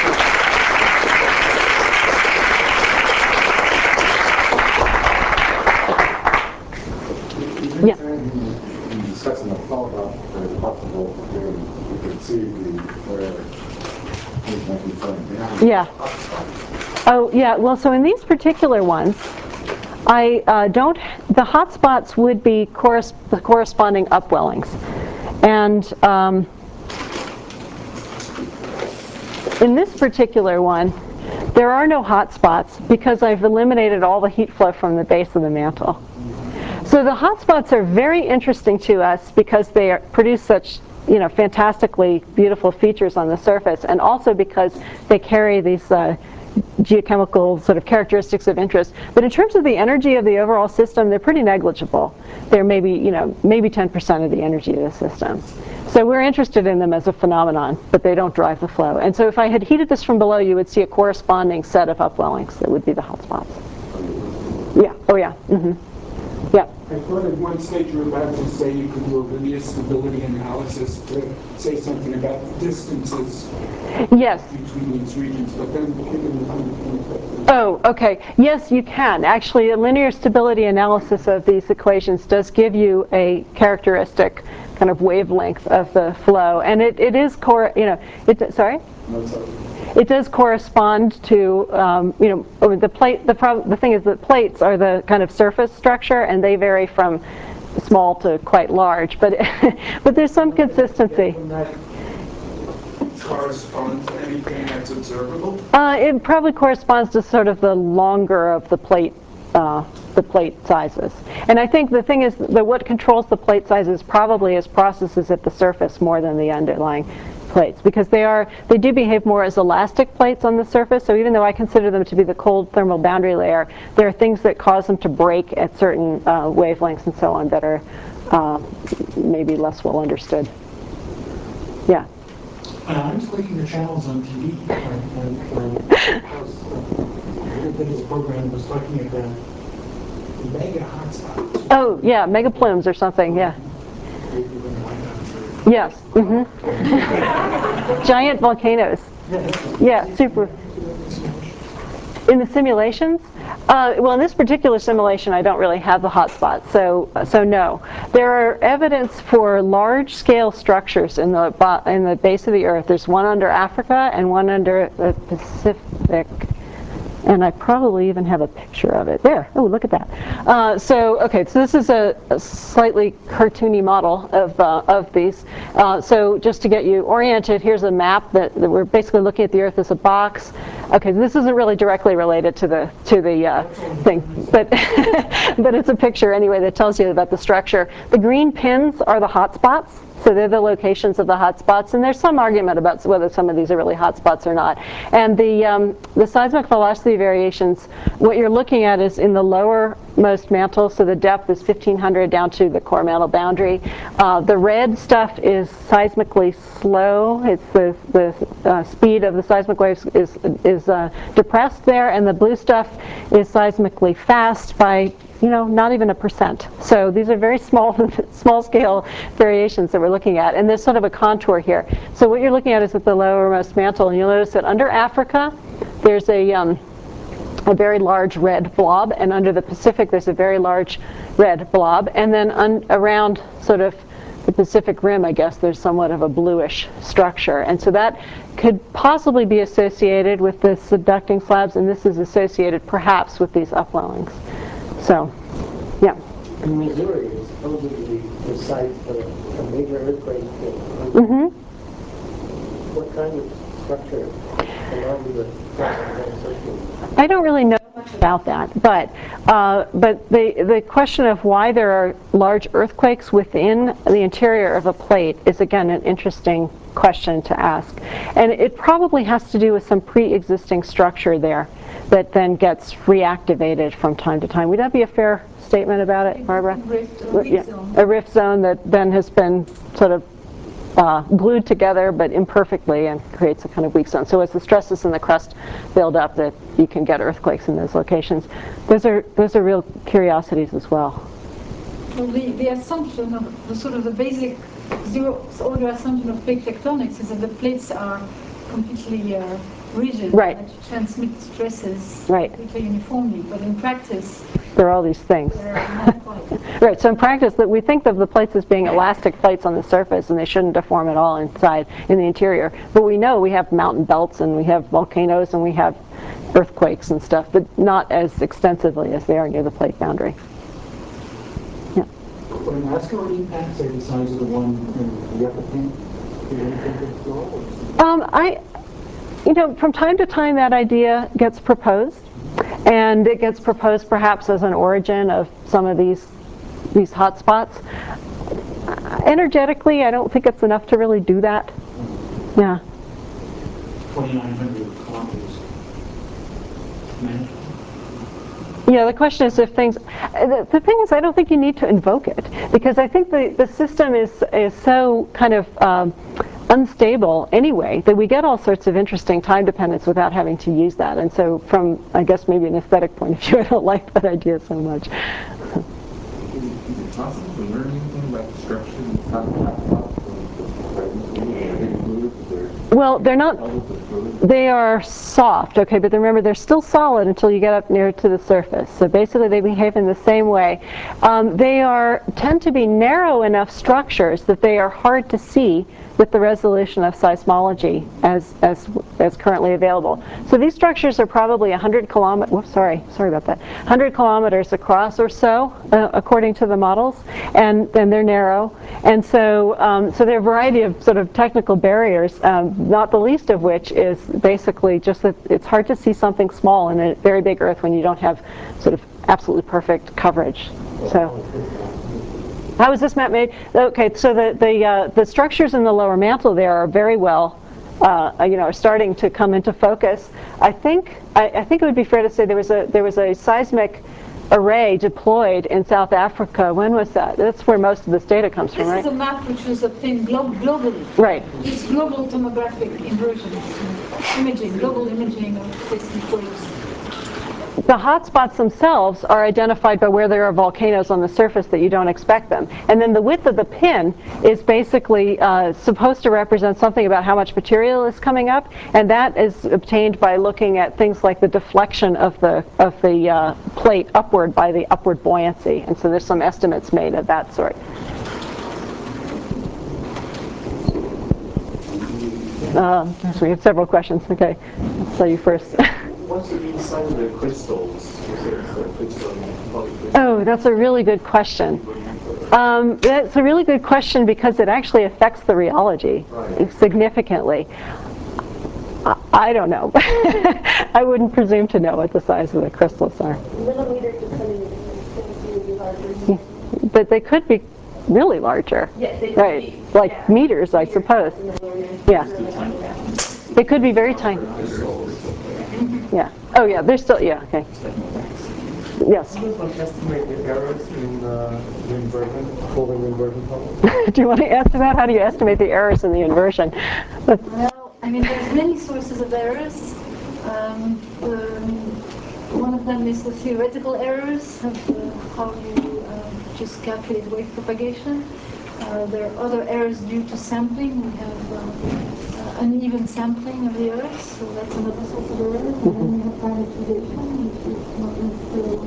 Speaker 2: Yeah.
Speaker 7: In discussing the flow about the possible, we could see the where things might be flowing down.
Speaker 2: Yeah. Oh, yeah. Well, so in these particular ones, I uh, don't, the hot spots would be corres the corresponding upwellings. And um, in this particular one, there are no hot spots because I've eliminated all the heat flow from the base of the mantle. So the hot spots are very interesting to us because they are, produce such, you know, fantastically beautiful features on the surface, and also because they carry these uh, geochemical sort of characteristics of interest. But in terms of the energy of the overall system, they're pretty negligible. They're maybe, you know, maybe ten percent of the energy of the system. So we're interested in them as a phenomenon, but they don't drive the flow. And so if I had heated this from below, you would see a corresponding set of upwellings that would be the hot spots. Yeah. Oh, yeah. Mm-hmm. Yeah.
Speaker 3: I thought at one stage you were about to say you could do a linear stability analysis to say something about the distances
Speaker 2: yes.
Speaker 3: between these regions, but then
Speaker 2: Oh, okay. Yes, you can. Actually, a linear stability analysis of these equations does give you a characteristic kind of wavelength of the flow, and it, it is core. You know, it. Sorry.
Speaker 7: No, sorry.
Speaker 2: It does correspond to, um, you know, the plate. The problem, the thing is that plates are the kind of surface structure, and they vary from small to quite large. But but there's some consistency.
Speaker 3: correspond to anything that's observable?
Speaker 2: Uh, it probably corresponds to sort of the longer of the plate, uh, the plate sizes. And I think the thing is that what controls the plate sizes probably is processes at the surface more than the underlying plates, because they are they do behave more as elastic plates on the surface. So even though I consider them to be the cold thermal boundary layer, there are things that cause them to break at certain uh, wavelengths and so on that are uh, maybe less well understood. Yeah.
Speaker 5: Uh, I was clicking the channels on T V, and, and, and because uh, everything the program was talking about mega hotspots.
Speaker 2: Oh yeah, mega plumes or something. Yeah. Yes. Mm-hmm. Giant volcanoes. Yeah, super. In the simulations? Uh, well, in this particular simulation, I don't really have the hotspot, so so no. There are evidence for large-scale structures in the in the base of the Earth. There's one under Africa and one under the Pacific. And I probably even have a picture of it. There. Oh, look at that. Uh, so, okay, so this is a, a slightly cartoony model of, uh, of these. Uh, so just to get you oriented, here's a map that, that we're basically looking at the Earth as a box. Okay, this isn't really directly related to the, to the uh, thing, but, but it's a picture anyway that tells you about the structure. The green pins are the hot spots. So they're the locations of the hot spots, and there's some argument about whether some of these are really hot spots or not. And the, um, the seismic velocity variations, what you're looking at is in the lowermost mantle, so the depth is fifteen hundred down to the core mantle boundary. Uh, the red stuff is seismically slow. It's the, the uh, speed of the seismic waves is, is uh, depressed there, and the blue stuff is seismically fast by you know, not even a percent. So these are very small, small scale variations that we're looking at. And there's sort of a contour here. So what you're looking at is at the lowermost mantle. And you'll notice that under Africa, there's a, um, a very large red blob. And under the Pacific, there's a very large red blob. And then un around sort of the Pacific Rim, I guess, there's somewhat of a bluish structure. And so that could possibly be associated with the subducting slabs. And this is associated perhaps with these upwellings. So, yeah.
Speaker 4: In Missouri is supposedly the site for a major earthquake.
Speaker 2: Mm-hmm.
Speaker 4: What kind of structure along the
Speaker 2: I don't really know much about that, but uh, but the the question of why there are large earthquakes within the interior of a plate is again an interesting question to ask, and it probably has to do with some pre-existing structure there that then gets reactivated from time to time. Would that be a fair statement about it, Barbara?
Speaker 1: Rift, a rift
Speaker 2: yeah.
Speaker 1: zone.
Speaker 2: A rift zone that then has been sort of uh, glued together but imperfectly and creates a kind of weak zone. So as the stresses in the crust build up, that you can get earthquakes in those locations. Those are those are real curiosities as well.
Speaker 12: Well, the, the assumption of the sort of the basic zero order assumption of plate tectonics is that the plates are completely uh, rigid,
Speaker 2: right,
Speaker 12: and that transmit stresses
Speaker 2: right,
Speaker 12: completely uniformly. But in practice,
Speaker 2: there are all these things. Right. So in practice, that we think of the plates as being elastic plates on the surface, and they shouldn't deform at all inside in the interior. But we know we have mountain belts, and we have volcanoes, and we have earthquakes and stuff, but not as extensively as they are near the plate boundary. Yeah.
Speaker 5: When asteroid impacts are the size of the one in the upper pin, do you think it's small?
Speaker 2: Um, I, you know, from time to time that idea gets proposed, and it gets proposed perhaps as an origin of some of these these hot spots. Uh, energetically, I don't think it's enough to really do that. Yeah.
Speaker 5: twenty-nine hundred kilometers. Man.
Speaker 2: Yeah, the question is if things, the, the thing is I don't think you need to invoke it, because I think the, the system is, is so kind of um, unstable anyway that we get all sorts of interesting time dependence without having to use that. And so from, I guess, maybe an aesthetic point of view, I don't like that idea so much.
Speaker 6: Is it possible to learn anything about the structure of the top hotspots?
Speaker 2: Well, they're not, they are soft, okay, but remember they're still solid until you get up near to the surface. So basically they behave in the same way. Um, they are tend to be narrow enough structures that they are hard to see with the resolution of seismology as, as that's currently available. So these structures are probably one hundred kilometers, whoops, sorry, sorry about that, one hundred kilometers across or so, uh, according to the models, and then they're narrow. And so, um, so there are a variety of sort of technical barriers, um, not the least of which is basically just that it's hard to see something small in a very big Earth when you don't have sort of absolutely perfect coverage. So. How was this map made? Okay, so the the uh, the structures in the lower mantle there are very well, uh, you know, are starting to come into focus. I think I, I think it would be fair to say there was a there was a seismic array deployed in South Africa. When was that? That's where most of this data comes from, right?
Speaker 12: This is a map which was obtained glo globally.
Speaker 2: Right.
Speaker 12: It's global tomographic inversion, imaging, global imaging of seismic waves.
Speaker 2: The hotspots themselves are identified by where there are volcanoes on the surface that you don't expect them. And then the width of the pin is basically uh, supposed to represent something about how much material is coming up, and that is obtained by looking at things like the deflection of the, of the uh, plate upward by the upward buoyancy. And so there's some estimates made of that sort. Um, so we have several questions. Okay, I'll tell you first.
Speaker 8: What's the inside of the crystals?
Speaker 2: Oh, that's a really good question. Um, that's a really good question because it actually affects the rheology right. significantly. I, I don't know. I wouldn't presume to know what the size of the crystals are.
Speaker 1: Millimeter to centimeter.
Speaker 2: But they could be really larger.
Speaker 1: Yes, they could
Speaker 2: right.
Speaker 1: be.
Speaker 2: Like
Speaker 1: yeah.
Speaker 2: meters, I suppose. Yeah. They could be very tiny. Yeah. Oh, yeah. They're still. Yeah. Okay. Yes.
Speaker 7: Can you estimate the errors in uh, the inversion, following inversion problem?
Speaker 2: Do you want to answer that? How do you estimate the errors in the inversion?
Speaker 12: Well, I mean, there's many sources of errors. Um, um, one of them is the theoretical errors of the, how you um, just calculate wave propagation. Uh, there are other errors due to sampling. We have uh, uh, uneven sampling of the Earth, so that's another source of error. And then we have parametrization, which is not necessarily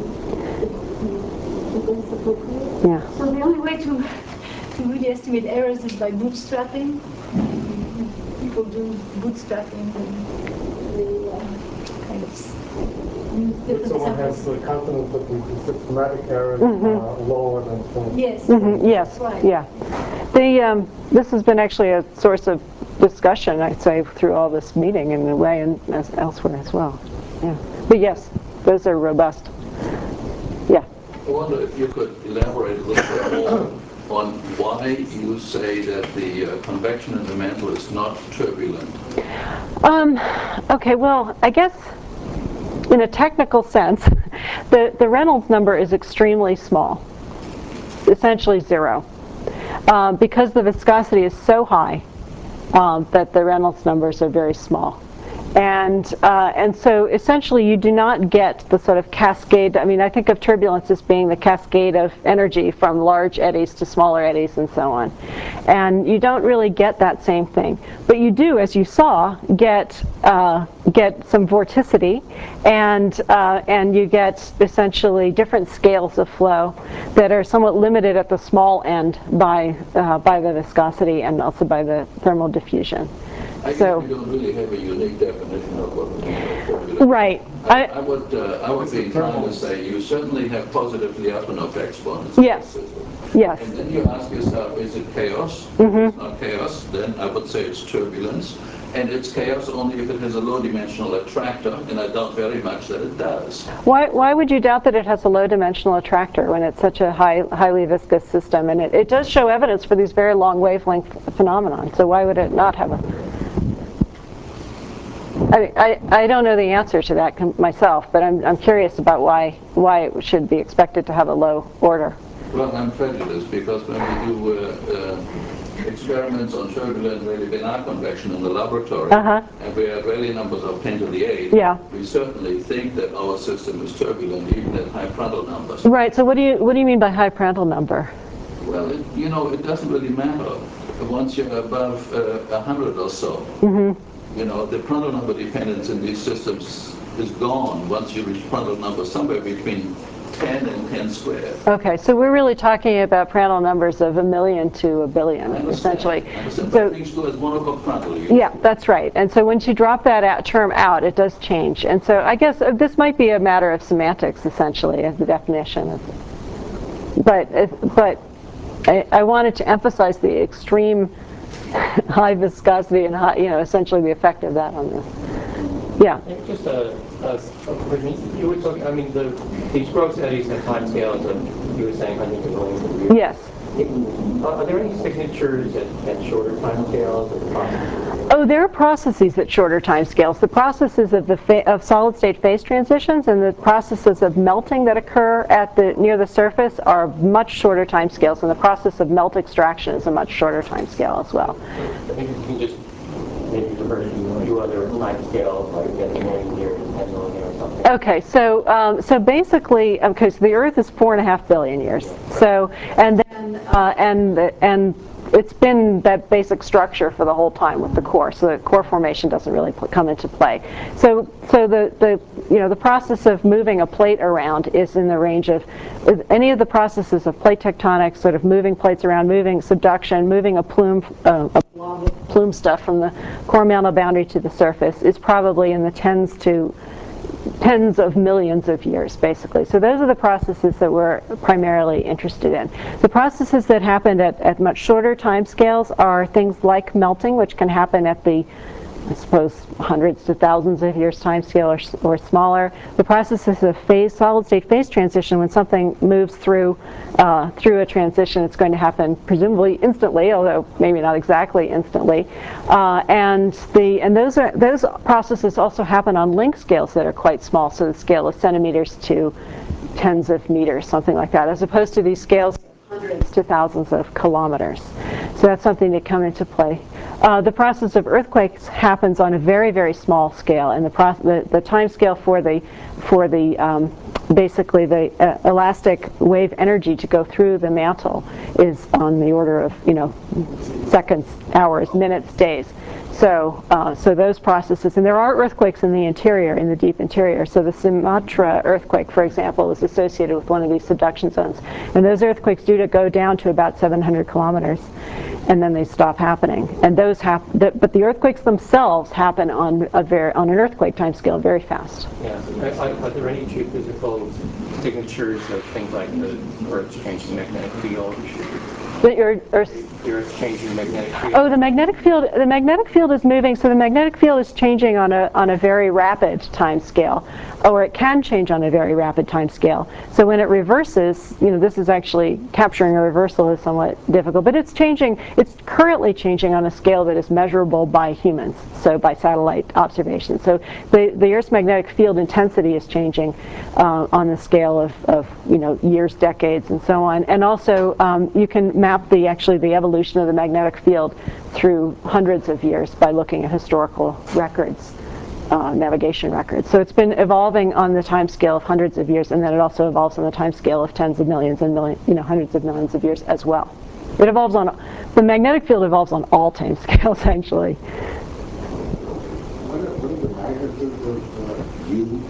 Speaker 12: the best appropriate.
Speaker 2: Yeah.
Speaker 12: So the only way to to really estimate errors is by bootstrapping. People do bootstrapping and they uh, kind of use different
Speaker 7: Someone
Speaker 12: samples.
Speaker 7: has uh, confidence that the systematic errors
Speaker 2: mm-hmm.
Speaker 7: are lower than some.
Speaker 12: Yes.
Speaker 2: Mm-hmm. Yes.
Speaker 12: Right.
Speaker 2: Yeah. The um, this has been actually a source of discussion, I'd say, through all this meeting in a way, and as elsewhere as well. Yeah. But yes, those are robust. Yeah.
Speaker 13: I wonder if you could elaborate a little bit more on why you say that the uh, convection in the mantle is not turbulent.
Speaker 2: Um, okay. Well, I guess in a technical sense, the the Reynolds number is extremely small, essentially zero. Uh, because the viscosity is so high um, that the Reynolds numbers are very small. And, uh, and so essentially you do not get the sort of cascade. I mean, I think of turbulence as being the cascade of energy from large eddies to smaller eddies and so on. And you don't really get that same thing. But you do, as you saw, get, uh, get some vorticity, and, uh, and you get essentially different scales of flow that are somewhat limited at the small end by, uh, by the viscosity and also by the thermal diffusion.
Speaker 13: I guess
Speaker 2: so,
Speaker 13: we don't really have a unique definition of what we mean by turbulence.
Speaker 2: Right.
Speaker 13: I, I would uh, I would be inclined to say you certainly have positive Lyapunov exponents.
Speaker 2: Yes. Yes.
Speaker 13: And then you ask yourself, is it chaos?
Speaker 2: Mm-hmm.
Speaker 13: If it's not chaos, then I would say it's turbulence. And it's chaos only if it has a low-dimensional attractor, and I doubt very much that it does.
Speaker 2: Why, why would you doubt that it has a low-dimensional attractor when it's such a high, highly viscous system? And it, it does show evidence for these very long wavelength phenomenon, so why would it not have a... I, I, I don't know the answer to that myself, but I'm, I'm curious about why, why it should be expected to have a low order.
Speaker 13: Well, I'm prejudiced because when we do uh, uh, experiments on turbulent Rayleigh-Bénard convection in the laboratory,
Speaker 2: uh-huh.
Speaker 13: and we have Rayleigh numbers of ten to the eight,
Speaker 2: yeah.
Speaker 13: we certainly think that our system is turbulent even at high Prandtl numbers.
Speaker 2: Right. So what do you what do you mean by high Prandtl number?
Speaker 13: Well, it, you know, it doesn't really matter once you're above uh, one hundred or so.
Speaker 2: Mm-hmm.
Speaker 13: You know, the Prandtl number dependence in these systems is gone once you reach Prandtl number somewhere between ten and ten squared.
Speaker 2: Okay, so we're really talking about Prandtl numbers of a million to a billion,
Speaker 13: I understand,
Speaker 2: essentially.
Speaker 13: I understand,
Speaker 2: So,
Speaker 13: but things do as one over Prandtl.
Speaker 2: yeah, that's right. And so once you drop that out, term out, it does change. And so I guess uh, this might be a matter of semantics, essentially, of the definition. Of, but uh, but I, I wanted to emphasize the extreme high viscosity and high, you know, essentially the effect of that on this. Yeah.
Speaker 4: Just a, a, a question. You were talking, I mean, the, these growth studies and time scales of, you were saying hundreds of millions of years.
Speaker 2: Yes.
Speaker 4: It, are there any signatures at, at shorter time scales of the process?
Speaker 2: Oh, there are processes at shorter time scales. The processes of the fa of solid-state phase transitions and the processes of melting that occur at the near the surface are much shorter time scales, and the process of melt extraction is a much shorter time scale as well.
Speaker 4: I think you can just maybe refer to a few other time scales, like a million years, ten million or something.
Speaker 2: Okay, so um, so basically, okay, so the Earth is four and a half billion years. So and then uh, and and it's been that basic structure for the whole time with the core. So the core formation doesn't really put, come into play. So so the the you know the process of moving a plate around is in the range of any of the processes of plate tectonics, sort of moving plates around, moving subduction, moving a plume uh, a blob of plume stuff from the core mantle boundary to the surface is probably in the tens to tens of millions of years, basically. So those are the processes that we're primarily interested in. The processes that happened at, at much shorter time scales are things like melting, which can happen at the, I suppose, hundreds to thousands of years time scale or, or smaller. The processes of phase, solid-state phase transition, when something moves through uh, through a transition, it's going to happen presumably instantly, although maybe not exactly instantly. Uh, and the and those are those processes also happen on length scales that are quite small, so the scale of centimeters to tens of meters, something like that, as opposed to these scales hundreds to thousands of kilometers. So that's something to come into play. Uh, the process of earthquakes happens on a very, very small scale, and the, pro the, the time scale for the, for the um, basically the uh, elastic wave energy to go through the mantle is on the order of, you know, seconds, hours, minutes, days. So, uh, so those processes, and there are earthquakes in the interior, in the deep interior. So the Sumatra earthquake, for example, is associated with one of these subduction zones. And those earthquakes do to go down to about seven hundred kilometers, and then they stop happening. And those happen, but the earthquakes themselves happen on a very, on an earthquake time scale very fast.
Speaker 4: Yeah. Are, are there any geophysical signatures of things like the Earth's changing magnetic field?
Speaker 2: The Earth,
Speaker 4: the Earth's changing magnetic field.
Speaker 2: Oh, the magnetic field. The magnetic field is moving. So the magnetic field is changing on a on a very rapid time scale, or it can change on a very rapid time scale. So when it reverses, you know, this is actually capturing a reversal is somewhat difficult, but it's changing. It's currently changing on a scale that is measurable by humans, so by satellite observation. So the the Earth's magnetic field intensity is changing uh, on the scale of of you know years, decades, and so on. And also um, you can map the actually the evolution of the magnetic field through hundreds of years by looking at historical records, uh, navigation records. So it's been evolving on the time scale of hundreds of years, and then it also evolves on the time scale of tens of millions and million, you know, hundreds of millions of years as well. It evolves on the magnetic field evolves on all time scales actually.
Speaker 7: What are, what are the magnitudes of uh,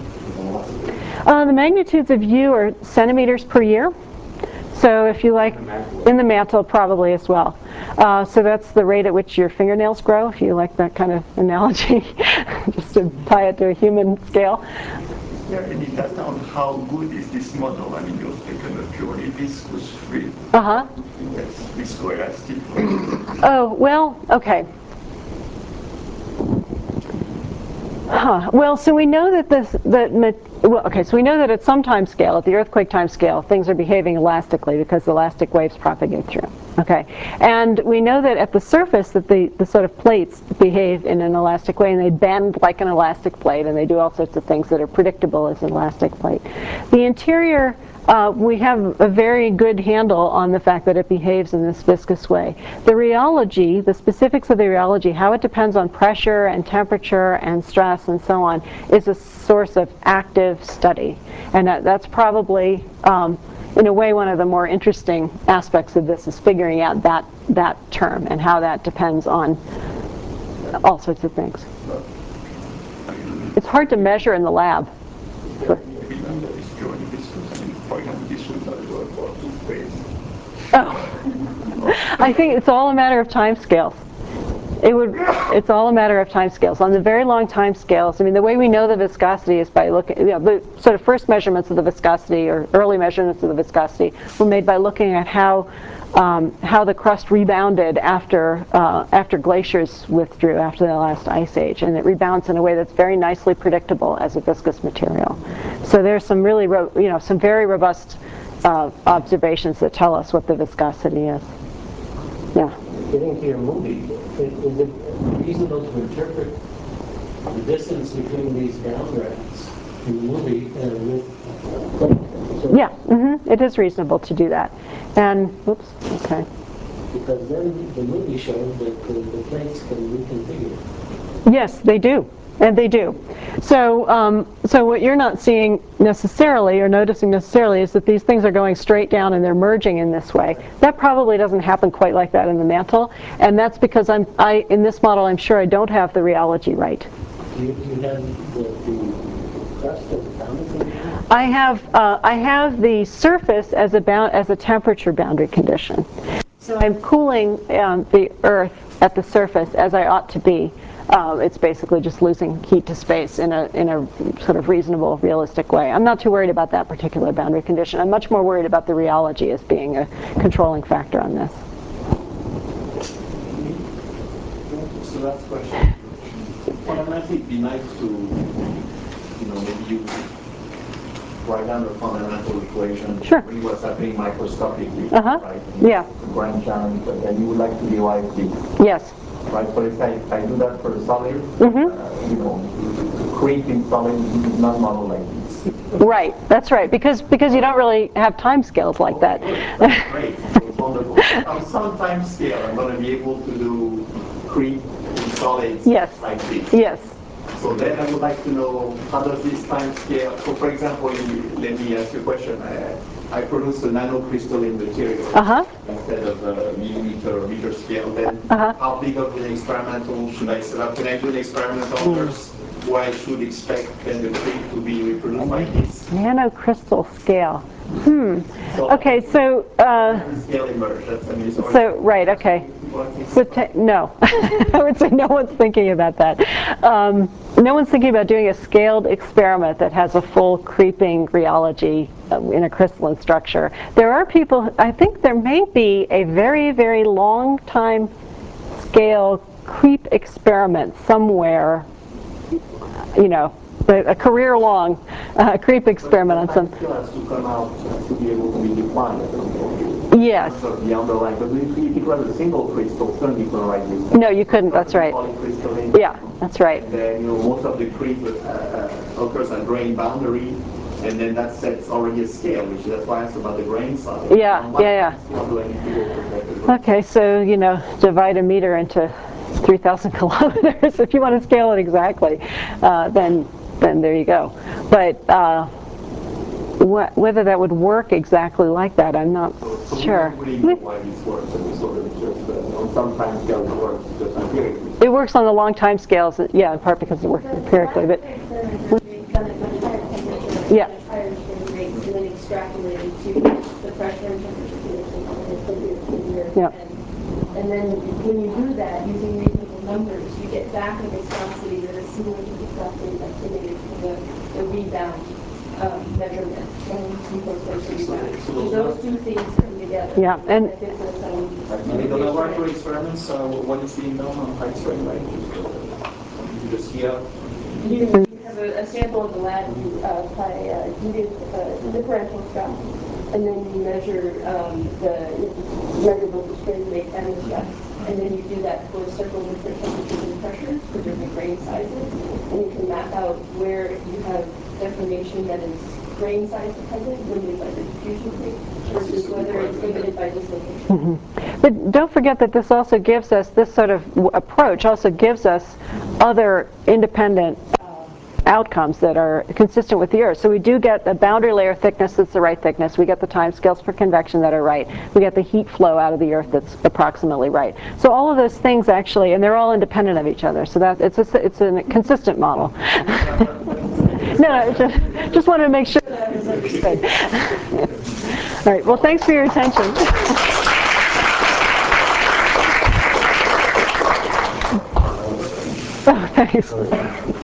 Speaker 7: U?
Speaker 2: Uh, the magnitudes of U are centimeters per year. So if you like, in the mantle probably as well. Uh, so that's the rate at which your fingernails grow, if you like that kind of analogy, just to tie it to a human scale.
Speaker 8: Yeah, any data on how good is this model? I mean, you've taken a purely viscous free.
Speaker 2: Uh-huh.
Speaker 8: Yes, viscoelastic.
Speaker 2: Oh, well, okay. Huh. Well, so we know that this, that, well, okay, so we know that at some time scale, at the earthquake time scale, things are behaving elastically because the elastic waves propagate through. Okay, and we know that at the surface that the, the sort of plates behave in an elastic way, and they bend like an elastic plate, and they do all sorts of things that are predictable as an elastic plate. The interior, uh, we have a very good handle on the fact that it behaves in this viscous way. The rheology, the specifics of the rheology, how it depends on pressure and temperature and stress and so on, is a source of active study, and that, that's probably um, in a way, one of the more interesting aspects of this is figuring out that that term and how that depends on all sorts of things. It's hard to measure in the lab.
Speaker 8: For for example, this should not work for toothpaste?
Speaker 2: Oh, I think it's all a matter of time scales. It would, it's all a matter of time scales. On the very long time scales, I mean, the way we know the viscosity is by looking, you know, the sort of first measurements of the viscosity, or early measurements of the viscosity, were made by looking at how um, how the crust rebounded after uh, after glaciers withdrew after the last ice age, and it rebounds in a way that's very nicely predictable as a viscous material. So there's some really, ro you know, some very robust uh, observations that tell us what the viscosity is. Yeah.
Speaker 4: Getting to your movie, is it reasonable to interpret the distance between these bound racks in the movie uh, with uh, so
Speaker 2: yeah, mm-hmm. It is reasonable to do that. And, oops, okay.
Speaker 4: Because then the movie showed that the, the plates can reconfigure.
Speaker 2: Yes, they do. And they do. So, um, so what you're not seeing necessarily, or noticing necessarily, is that these things are going straight down and they're merging in this way. That probably doesn't happen quite like that in the mantle, and that's because I'm, I, in this model, I'm sure I don't have the rheology right.
Speaker 4: Do you, do you have the, the crust as a boundary condition?
Speaker 2: I have, uh, I have the surface as a bound, as a temperature boundary condition. So I'm cooling um, the Earth at the surface as I ought to be. Uh, it's basically just losing heat to space in a, in a sort of reasonable, realistic way. I'm not too worried about that particular boundary condition. I'm much more worried about the rheology as being a controlling factor on this.
Speaker 6: So last question. Fundamentally, it'd be nice to, you know, maybe you write down the fundamental equation.
Speaker 2: Sure.
Speaker 6: Read what's happening microscopically,
Speaker 2: uh-huh.
Speaker 6: right?
Speaker 2: Yeah.
Speaker 6: Grand challenge, but then you would like to derive this.
Speaker 2: Yes.
Speaker 6: Right, but if I, if I do that for the solid,
Speaker 2: mm-hmm.
Speaker 6: uh, you know, creep in solid is not model like this.
Speaker 2: Right, that's right, because because you don't really have time scales like that.
Speaker 6: That's great, it's wonderful. On some time scale, I'm going to be able to do creep in solids
Speaker 2: yes.
Speaker 6: like this.
Speaker 2: Yes.
Speaker 6: So then I would like to know, how does this time scale, so for example, you, let me ask you a question. I, I produce a nanocrystalline material
Speaker 2: uh-huh.
Speaker 6: instead of a millimeter or meter scale. Then
Speaker 2: uh-huh.
Speaker 6: how big of an experimental should I set up? Can I do an experimental mm. first? Where I should expect then the creep to be reproduced like this?
Speaker 2: Nanocrystal scale. Hmm. So okay, so uh,
Speaker 6: scale emerge. That's I mean, so,
Speaker 2: so right. Okay. So no, I would say no one's thinking about that. Um, no one's thinking about doing a scaled experiment that has a full creeping rheology in a crystalline structure. There are people. I think there may be a very, very long time scale creep experiment somewhere. You know, a career-long uh, creep experiment on some.
Speaker 6: Still has to come out to be able to be defined.
Speaker 2: Yes.
Speaker 6: The underlying, but if it was a single crystal, certainly you couldn't write this.
Speaker 2: No, you couldn't. That's right. Yeah, that's right.
Speaker 6: And then you know most of the creep uh, uh, occurs at grain boundary, and then that sets already a scale, which that's why I asked about the grain size.
Speaker 2: Yeah, yeah, yeah. Okay, so you know, divide a meter into three thousand kilometers. If you want to scale it exactly, uh, then then there you go. But uh, wh whether that would work exactly like that, I'm not
Speaker 6: so, so
Speaker 2: sure.
Speaker 6: We don't really know why this works, and sort of just uh, on some time scale it works just empirically.
Speaker 2: It works on the long time scales, yeah, in part because it works empirically, but yeah.
Speaker 1: And then extrapolated to the pressure and temperature conditions on the figure.
Speaker 2: Yeah.
Speaker 1: And then when you do that using reasonable numbers, you get back a viscosity that is similar to the viscosity estimated for the, the rebound um, measurement. So those two things come together.
Speaker 2: Yeah, and
Speaker 6: in the laboratory experiments, uh, what is being done on high strain, right? You just heat up.
Speaker 1: You have a, a sample of the lab, you uh, apply a heated uh, differential stress, and then you measure um, the measure both the strain rate and the stress, and then you do that for several different temperatures and pressures for different grain sizes, and you can map out where you have deformation that is grain size dependent, limited by the diffusion rate, versus whether it's limited by dislocation.
Speaker 2: Mm-hmm. But don't forget that this also gives us, this sort of w approach also gives us other independent uh, outcomes that are consistent with the Earth. So we do get a boundary layer thickness that's the right thickness. We get the time scales for convection that are right. We get the heat flow out of the Earth that's approximately right. So all of those things actually, and they're all independent of each other. So that it's a, it's a consistent model. No, no, just, just wanted to make sure that was understood. All right, well, thanks for your attention. Oh, thanks.